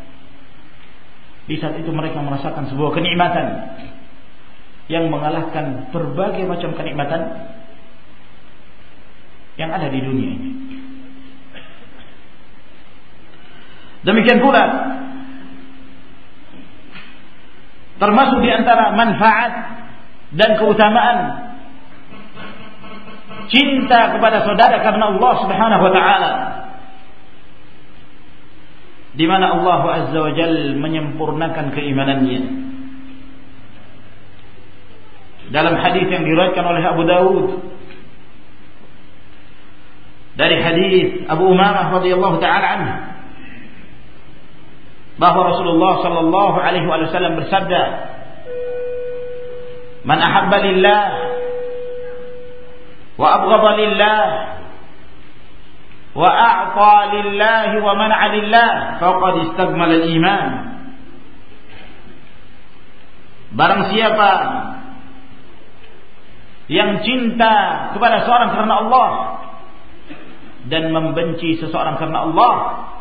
di saat itu mereka merasakan sebuah kenikmatan yang mengalahkan berbagai macam kenikmatan yang ada di dunia ini. Demikian pula termasuk di antara manfaat dan keutamaan cinta kepada saudara karena Allah Subhanahu wa taala, di mana Allah Azza wa Jalla menyempurnakan keimanannya. Dalam hadis yang diriwayatkan oleh Abu Dawud dari hadis Abu Umamah radhiyallahu taala anhu, bahwa Rasulullah sallallahu alaihi wasallam bersabda, "Man ahabba lillah wa abghadha lillah wa a'ta lillah wa mana'a lillah faqad istakmala al-iman." Barang siapa yang cinta kepada seorang karena Allah dan membenci seseorang karena Allah,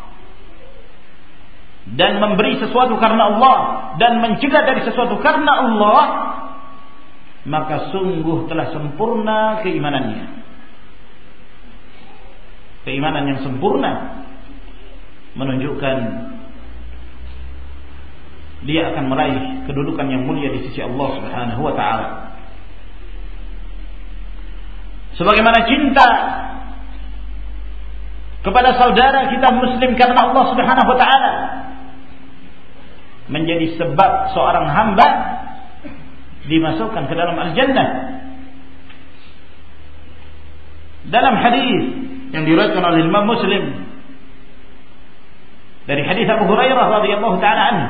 dan memberi sesuatu karena Allah dan mencegah dari sesuatu karena Allah, maka sungguh telah sempurna keimanannya. Keimanan yang sempurna menunjukkan dia akan meraih kedudukan yang mulia di sisi Allah Subhanahu wa taala. Sebagaimana cinta kepada saudara kita muslim karena Allah Subhanahu wa taala menjadi sebab seorang hamba dimasukkan ke dalam al-jannah. Dalam hadis yang diriwayatkan oleh Imam Muslim dari hadis Abu Hurairah radhiyallahu taala anhu,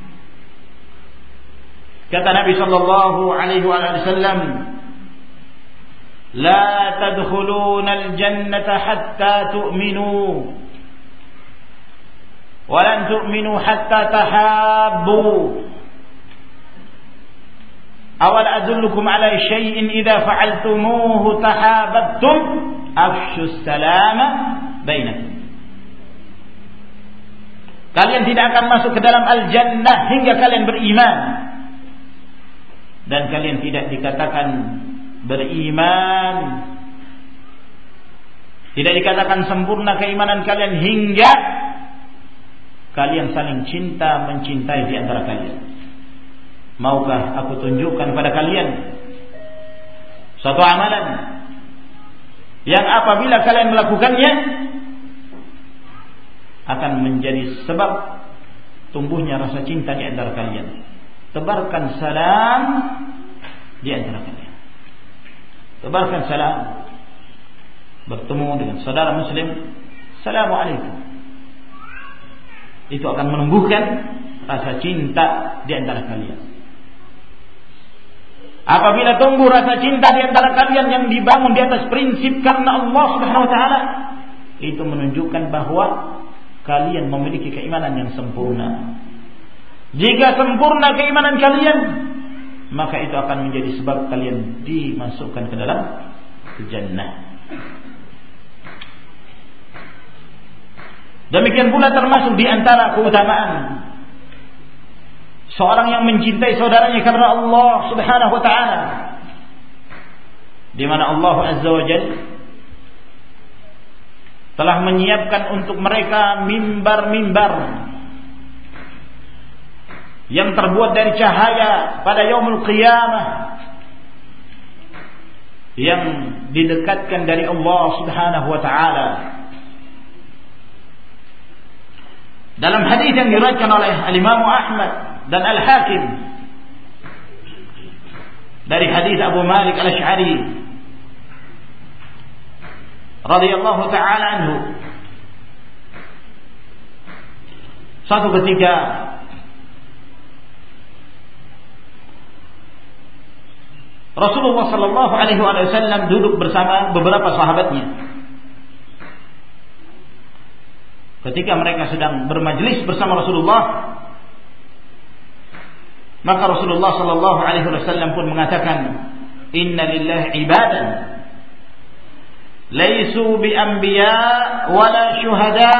kata Nabi sallallahu alaihi wasallam, "La tadkhuluna al-jannata hatta tu'minu wa lan tu'minu hatta tahabbu. Awal adullukum ala syai'in idza fa'altumuhu tahabbtum afshus salama bainakum." Kalian tidak akan masuk ke dalam al-jannah hingga kalian beriman, dan kalian tidak dikatakan beriman, tidak dikatakan sempurna keimanan kalian hingga kalian saling cinta mencintai di antara kalian. Maukah aku tunjukkan pada kalian suatu amalan yang apabila kalian melakukannya akan menjadi sebab tumbuhnya rasa cinta di antara kalian. Tebarkan salam di antara kalian. Tebarkan salam. Bertemu dengan saudara muslim, Assalamualaikum. Itu akan menumbuhkan rasa cinta di antara kalian. Apabila tumbuh rasa cinta di antara kalian yang dibangun di atas prinsip karena Allah Subhanahu wa taala, itu menunjukkan bahwa kalian memiliki keimanan yang sempurna. Jika sempurna keimanan kalian, maka itu akan menjadi sebab kalian dimasukkan ke dalam jannah. Demikian pula termasuk di antara keutamaan seorang yang mencintai saudaranya karena Allah Subhanahu wa taala, di mana Allah Azza wa Jalla telah menyiapkan untuk mereka mimbar-mimbar yang terbuat dari cahaya pada yaumul qiyamah, yang didekatkan dari Allah Subhanahu wa taala. Dalam hadis yang diriwayatkan oleh Al-Imam Ahmad dan Al-Hakim dari hadis Abu Malik Al-Asy'ari radhiyallahu taala anhu, suatu ketika Rasulullah sallallahu alaihi wasallam duduk bersama beberapa sahabatnya. Ketika mereka sedang bermajlis bersama Rasulullah, maka Rasulullah sallallahu alaihi wasallam pun mengatakan, "Inna lillahi ibadan laisu bi anbiya wala syuhada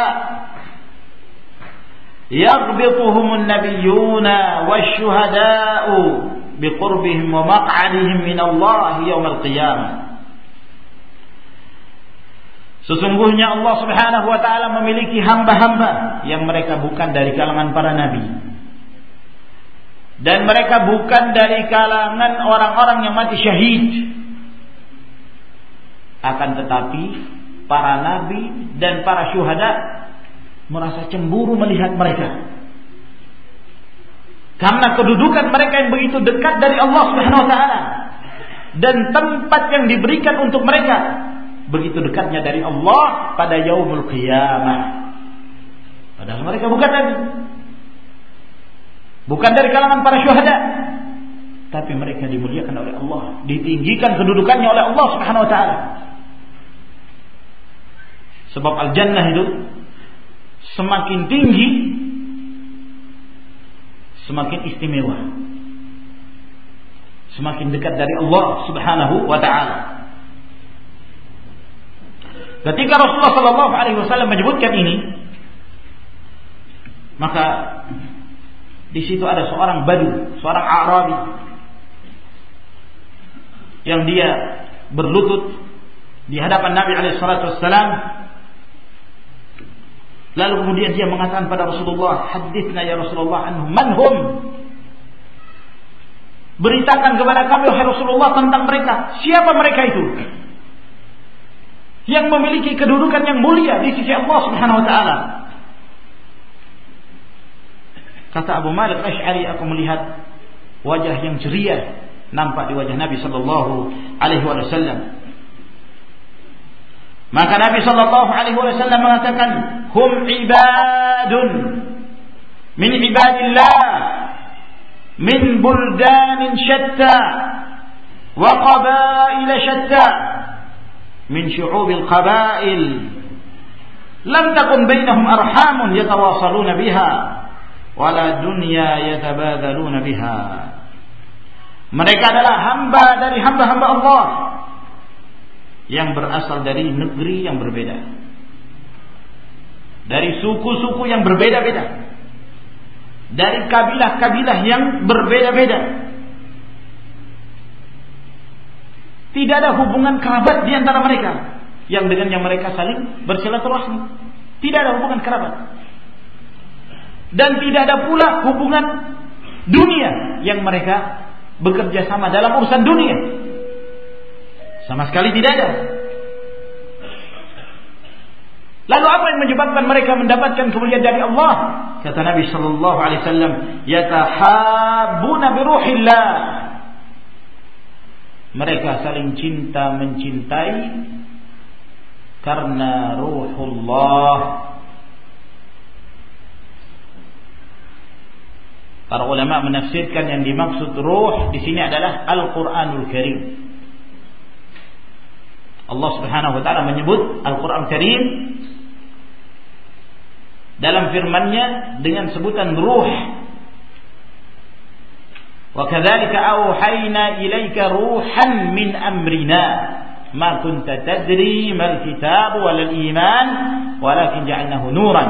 yaghbituhumun nabiyyuna wasyuhada'u biqurbihim wa maq'adihim min Allah yaumil qiyamah." Sesungguhnya Allah Subhanahu wa taala memiliki hamba-hamba yang mereka bukan dari kalangan para nabi, dan mereka bukan dari kalangan orang-orang yang mati syahid. Akan tetapi para nabi dan para syuhada merasa cemburu melihat mereka, karena kedudukan mereka yang begitu dekat dari Allah Subhanahu wa taala, dan tempat yang diberikan untuk mereka begitu dekatnya dari Allah pada yaumul qiyamah. Padahal mereka bukan nabi, bukan dari kalangan para syuhada, tapi mereka dimuliakan oleh Allah, ditinggikan kedudukannya oleh Allah Subhanahu wa taala. Sebab al-jannah itu semakin tinggi, semakin istimewa, semakin dekat dari Allah Subhanahu wa taala. Ketika Rasulullah sallallahu alaihi wasallam menyebutkan ini, maka di situ ada seorang badu, seorang Arabi, yang dia berlutut di hadapan Nabi alaihi salatu wassalam. Lalu kemudian dia mengatakan pada Rasulullah, "Haditsna ya Rasulullah anhum, man hum?" Beritakan kepada kami wahai Rasulullah tentang mereka. Siapa mereka itu yang memiliki kedudukan yang mulia di sisi Allah Subhanahu wa taala? Kata Abu Malik Al-Asy'ari, aku melihat wajah yang ceria nampak di wajah Nabi sallallahu alaihi wasallam. Maka Nabi sallallahu alaihi wasallam mengatakan, "Hum ibadun min ibadillah min buldanin syatta wa qabail syatta min syu'ubil qabail lam takun bainahum arhamun yatawasaluna biha wala dunya yatabadaluna biha." Mereka adalah hamba dari hamba-hamba Allah yang berasal dari negeri yang berbeda, dari suku-suku yang berbeda-beda, dari kabilah-kabilah yang berbeda-beda. Tidak ada hubungan kerabat di antara mereka yang dengan yang mereka saling bersilaturahmi. Tidak ada hubungan kerabat. Dan tidak ada pula hubungan dunia yang mereka bekerja sama dalam urusan dunia. Sama sekali tidak ada. Lalu apa yang menyebabkan mereka mendapatkan kemuliaan dari Allah? Kata Nabi sallallahu alaihi wasallam, "Yatahabbuna bi ruhillah." Mereka saling cinta mencintai karena ruhullah. Para ulama menafsirkan yang dimaksud ruh di sini adalah Al-Qur'anul Karim. Allah Subhanahu wa taala menyebut Al-Qur'an Karim dalam firman-Nya dengan sebutan ruh. Wa kadzalika auhayna ilaika ruhan min amrina ma kunta tadri mal kitab wal iman walakin ja'alnahu nuran.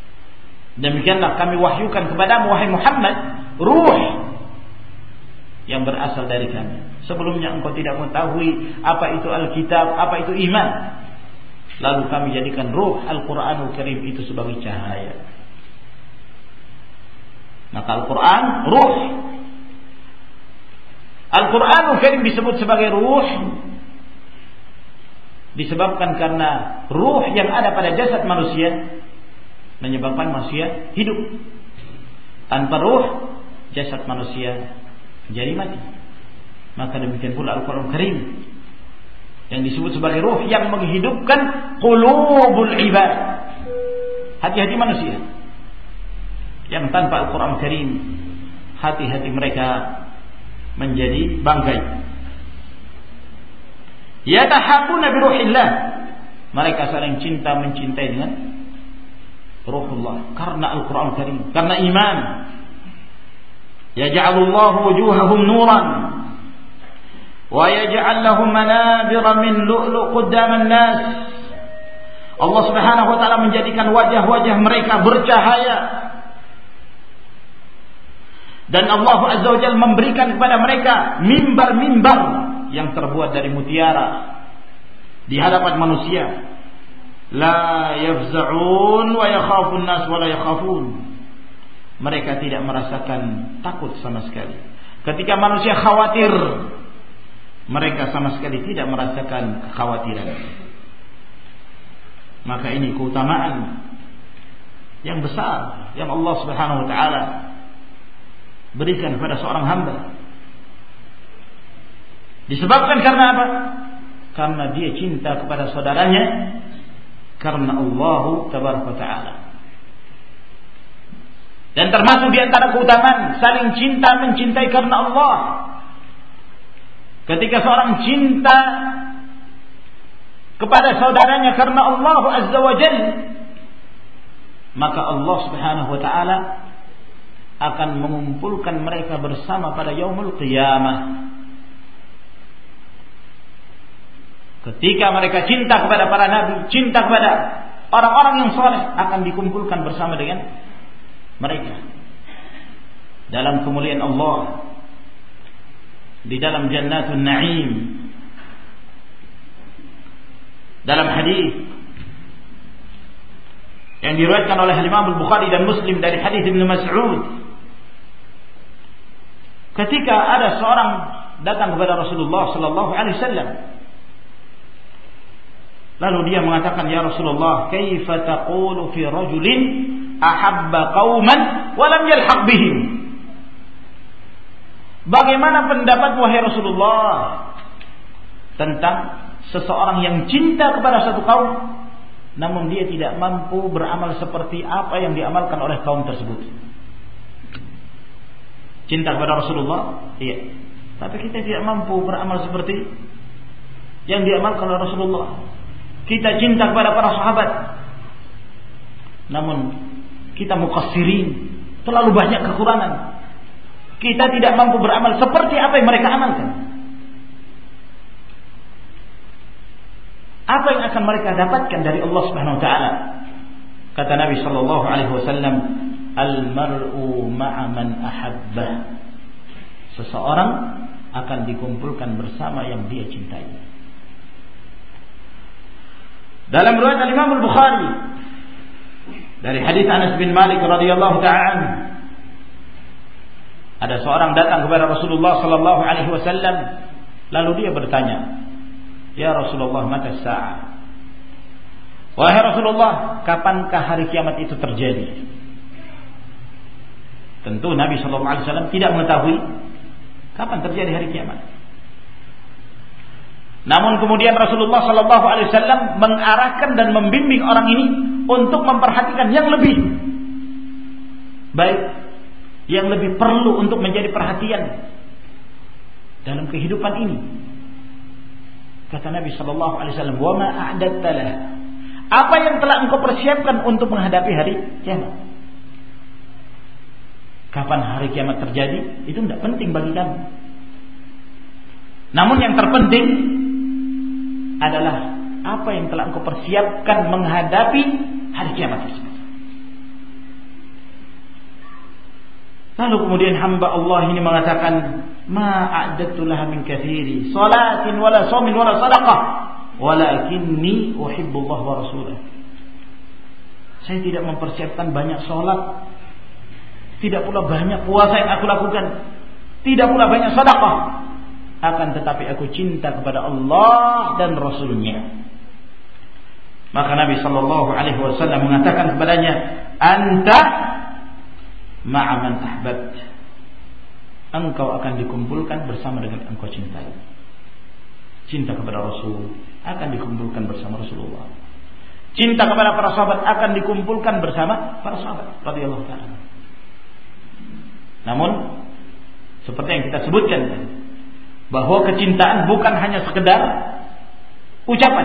Demikianlah kami wahyukan kepadamu wahai Muhammad ruh yang berasal dari kami. Sebelumnya engkau tidak mengetahui apa itu Alkitab, apa itu iman. Lalu kami jadikan ruh Al-Quranul Karim itu sebagai cahaya. Maka Al-Quran ruh. Al-Quranul Karim disebut sebagai ruh disebabkan karena ruh yang ada pada jasad manusia menyebabkan manusia hidup. Tanpa ruh, jasad manusia menjadi mati. Maka demikian pula Al-Quran Karim yang disebut sebagai ruh yang menghidupkan qulubul ibad, hati-hati manusia. Yang tanpa Al-Quran Karim, hati-hati mereka menjadi bangkai. Yatahabuna bi ruhillah, mereka saling cinta mencintai dengan ruhullah karena Al-Quran Karim, karena iman. Yaj'alullahu wujuhahum nuran wa yaj'al lahum manabira min lu'lu' quddaman nas. Allah Subhanahu wa taala menjadikan wajah-wajah mereka bercahaya. Dan Allah Azza wa Jalla memberikan kepada mereka mimbar-mimbar yang terbuat dari mutiara di hadapan manusia. La yafza'un wa yakhafun nas wa la yakhafun. Mereka tidak merasakan takut sama sekali. Ketika manusia khawatir, mereka sama sekali tidak merasakan kekhawatiran. Maka ini keutamaan yang besar yang Allah Subhanahu wa taala berikan kepada seorang hamba. Disebabkan karena apa? Karena dia cinta kepada saudaranya karena Allah Tabaraka wa taala. Dan termasuk di antara keutamaan saling cinta mencintai karena Allah. Ketika seorang cinta kepada saudaranya karena Allah Azza wa Jalla, maka Allah Subhanahu wa taala akan mengumpulkan mereka bersama pada yaumul qiyamah. Ketika mereka cinta kepada para nabi, cinta kepada orang-orang yang saleh, akan dikumpulkan bersama dengan mereka dalam kemuliaan Allah di dalam Jannatun Na'im. Dalam hadis yang diriwayatkan oleh Imam Al-Bukhari dan Muslim dari hadis Ibnu Mas'ud, ketika ada seorang datang kepada Rasulullah sallallahu alaihi wasallam, lalu dia mengatakan, "Ya Rasulullah, kaifa taqulu fi rajulin ahabba qauman wa lam yalhaq bihim?" Bagaimana pendapat wahai Rasulullah tentang seseorang yang cinta kepada satu kaum namun dia tidak mampu beramal seperti apa yang diamalkan oleh kaum tersebut? Cinta kepada Rasulullah, iya, tapi kita tidak mampu beramal seperti yang diamalkan oleh Rasulullah. Kita cinta kepada para sahabat, namun kita muqassirin, terlalu banyak kekurangan. Kita tidak mampu beramal seperti apa yang mereka amalkan. Apa yang akan mereka dapatkan dari Allah Subhanahu wa taala? Kata Nabi sallallahu alaihi wasallam, "Al-mar'u ma'a man ahabba." Seseorang akan dikumpulkan bersama yang dia cintai. Dalam riwayat Imam Al-Bukhari dari hadis Anas bin Malik radhiyallahu ta'ala, ada seorang datang kepada Rasulullah sallallahu alaihi wasallam, lalu dia bertanya, "Ya Rasulullah, mata sa'ah?" Wahai Rasulullah, kapankah hari kiamat itu terjadi? Tentu Nabi sallallahu alaihi wasallam tidak mengetahui kapan terjadi hari kiamat. Namun kemudian Rasulullah sallallahu alaihi wasallam mengarahkan dan membimbing orang ini untuk memperhatikan yang lebih baik, yang lebih perlu untuk menjadi perhatian dalam kehidupan ini. Kata Nabi sallallahu alaihi wasallam, "Wa ma a'dadta lah?" Apa yang telah engkau persiapkan untuk menghadapi hari kiamat? Kapan hari kiamat terjadi itu tidak penting bagi kami. Namun yang terpenting adalah apa yang telah engkau persiapkan menghadapi hari kiamat tersebut. Lalu kemudian hamba Allah ini mengatakan, ma a'dadtu laha min katsiri salatin wala shaumin wala sadaqah walakinni uhibbullah wa rasulah. Saya tidak mempersiapkan banyak salat, tidak pula banyak puasa yang aku lakukan, tidak pula banyak sedekah, akan tetapi aku cinta kepada Allah dan Rasulnya. Maka Nabi sallallahu alaihi wasallam mengatakan kepadanya, anta ma'a man ahbabt. Engkau akan dikumpulkan bersama dengan engkau cintai. Cinta kepada Rasul akan dikumpulkan bersama Rasulullah. Cinta kepada para sahabat akan dikumpulkan bersama para sahabat radhiyallahu ta'ala. Namun seperti yang kita sebutkan, bahwa kecintaan bukan hanya sekedar ucapan,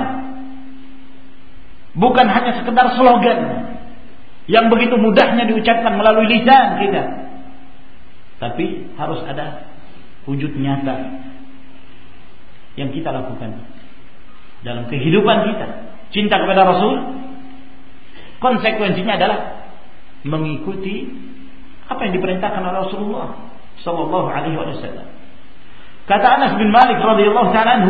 bukan hanya sekedar slogan yang begitu mudahnya diucapkan melalui lisan kita, tapi harus ada wujud nyata yang kita lakukan dalam kehidupan kita. Cinta kepada Rasul, konsekuensinya adalah mengikuti apa yang diperintahkan oleh Rasulullah sallallahu alaihi wasallam. Kata Anas bin Malik radhiyallahu ta'ala anhu,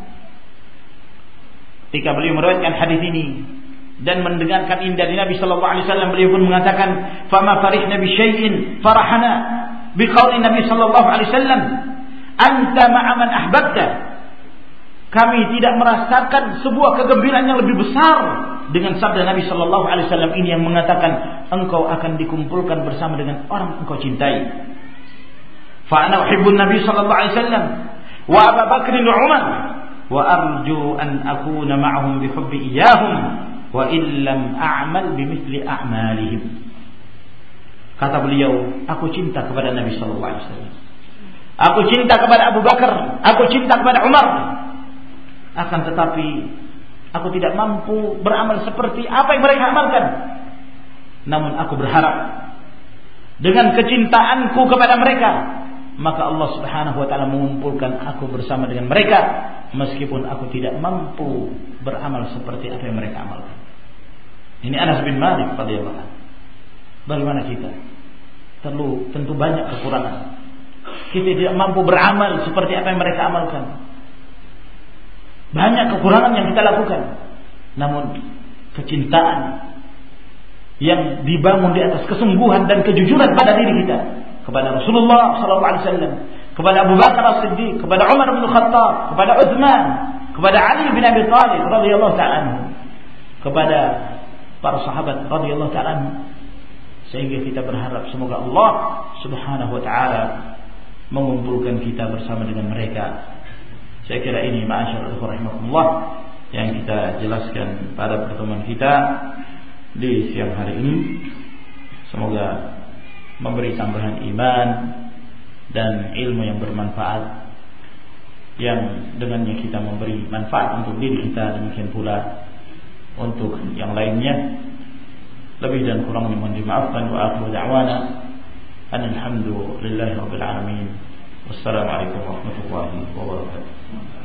ketika beliau meriwayatkan hadis ini dan mendengarkan ini dari Nabi sallallahu alaihi wasallam, beliau pun mengatakan, "Fama farihna bi syai'in farahana bi qauli Nabi sallallahu alaihi wasallam, anta ma'a man ahbabta." Kami tidak merasakan sebuah kegembiraan yang lebih besar dengan sabda Nabi sallallahu alaihi wasallam ini yang mengatakan, engkau akan dikumpulkan bersama dengan orang engkau cintai. Fa ana uhibbun Nabi sallallahu alaihi wasallam wa Abu Bakr wa Umar wa arju an akuna ma'ahum bi hubbi iyyahum wa illam a'mal bimithli a'malihim. Kata beliau, aku cinta kepada Nabi sallallahu alaihi wasallam. Aku cinta kepada Abu Bakar, aku cinta kepada Umar. Akan tetapi aku tidak mampu beramal seperti apa yang mereka amalkan. Namun aku berharap dengan kecintaanku kepada mereka, maka Allah Subhanahu wa taala mengumpulkan aku bersama dengan mereka, meskipun aku tidak mampu beramal seperti apa yang mereka amalkan. Ini Anas bin Malik radhiyallahu anhu. Bagaimana kita? Tentu tentu banyak kekurangan. Kita tidak mampu beramal seperti apa yang mereka amalkan. Banyak kekurangan yang kita lakukan. Namun kecintaan yang dibangun di atas kesungguhan dan kejujuran pada diri kita kepada Rasulullah sallallahu alaihi wasallam, kepada Abu Bakar As-Siddiq, kepada Umar bin Khattab, kepada Utsman, kepada Ali bin Abi Thalib radhiyallahu ta'ala anhu, kepada para sahabat radhiyallahu ta'ala anhu, sehingga kita berharap semoga Allah Subhanahu wa taala mengumpulkan kita bersama dengan mereka. Saya kira ini ma'asyiral rahimakumullah yang kita jelaskan pada pertemuan kita di siang hari ini. Semoga memberi tambahan iman dan ilmu yang bermanfaat, yang dengannya kita memberi manfaat untuk diri kita, demikian pula untuk yang lainnya. Lebih dan kurangnya mohon dimaafkan. Wa akhiru da'wana alhamdulillahi rabbil alamin. Wassalamualaikum warahmatullahi wabarakatuh.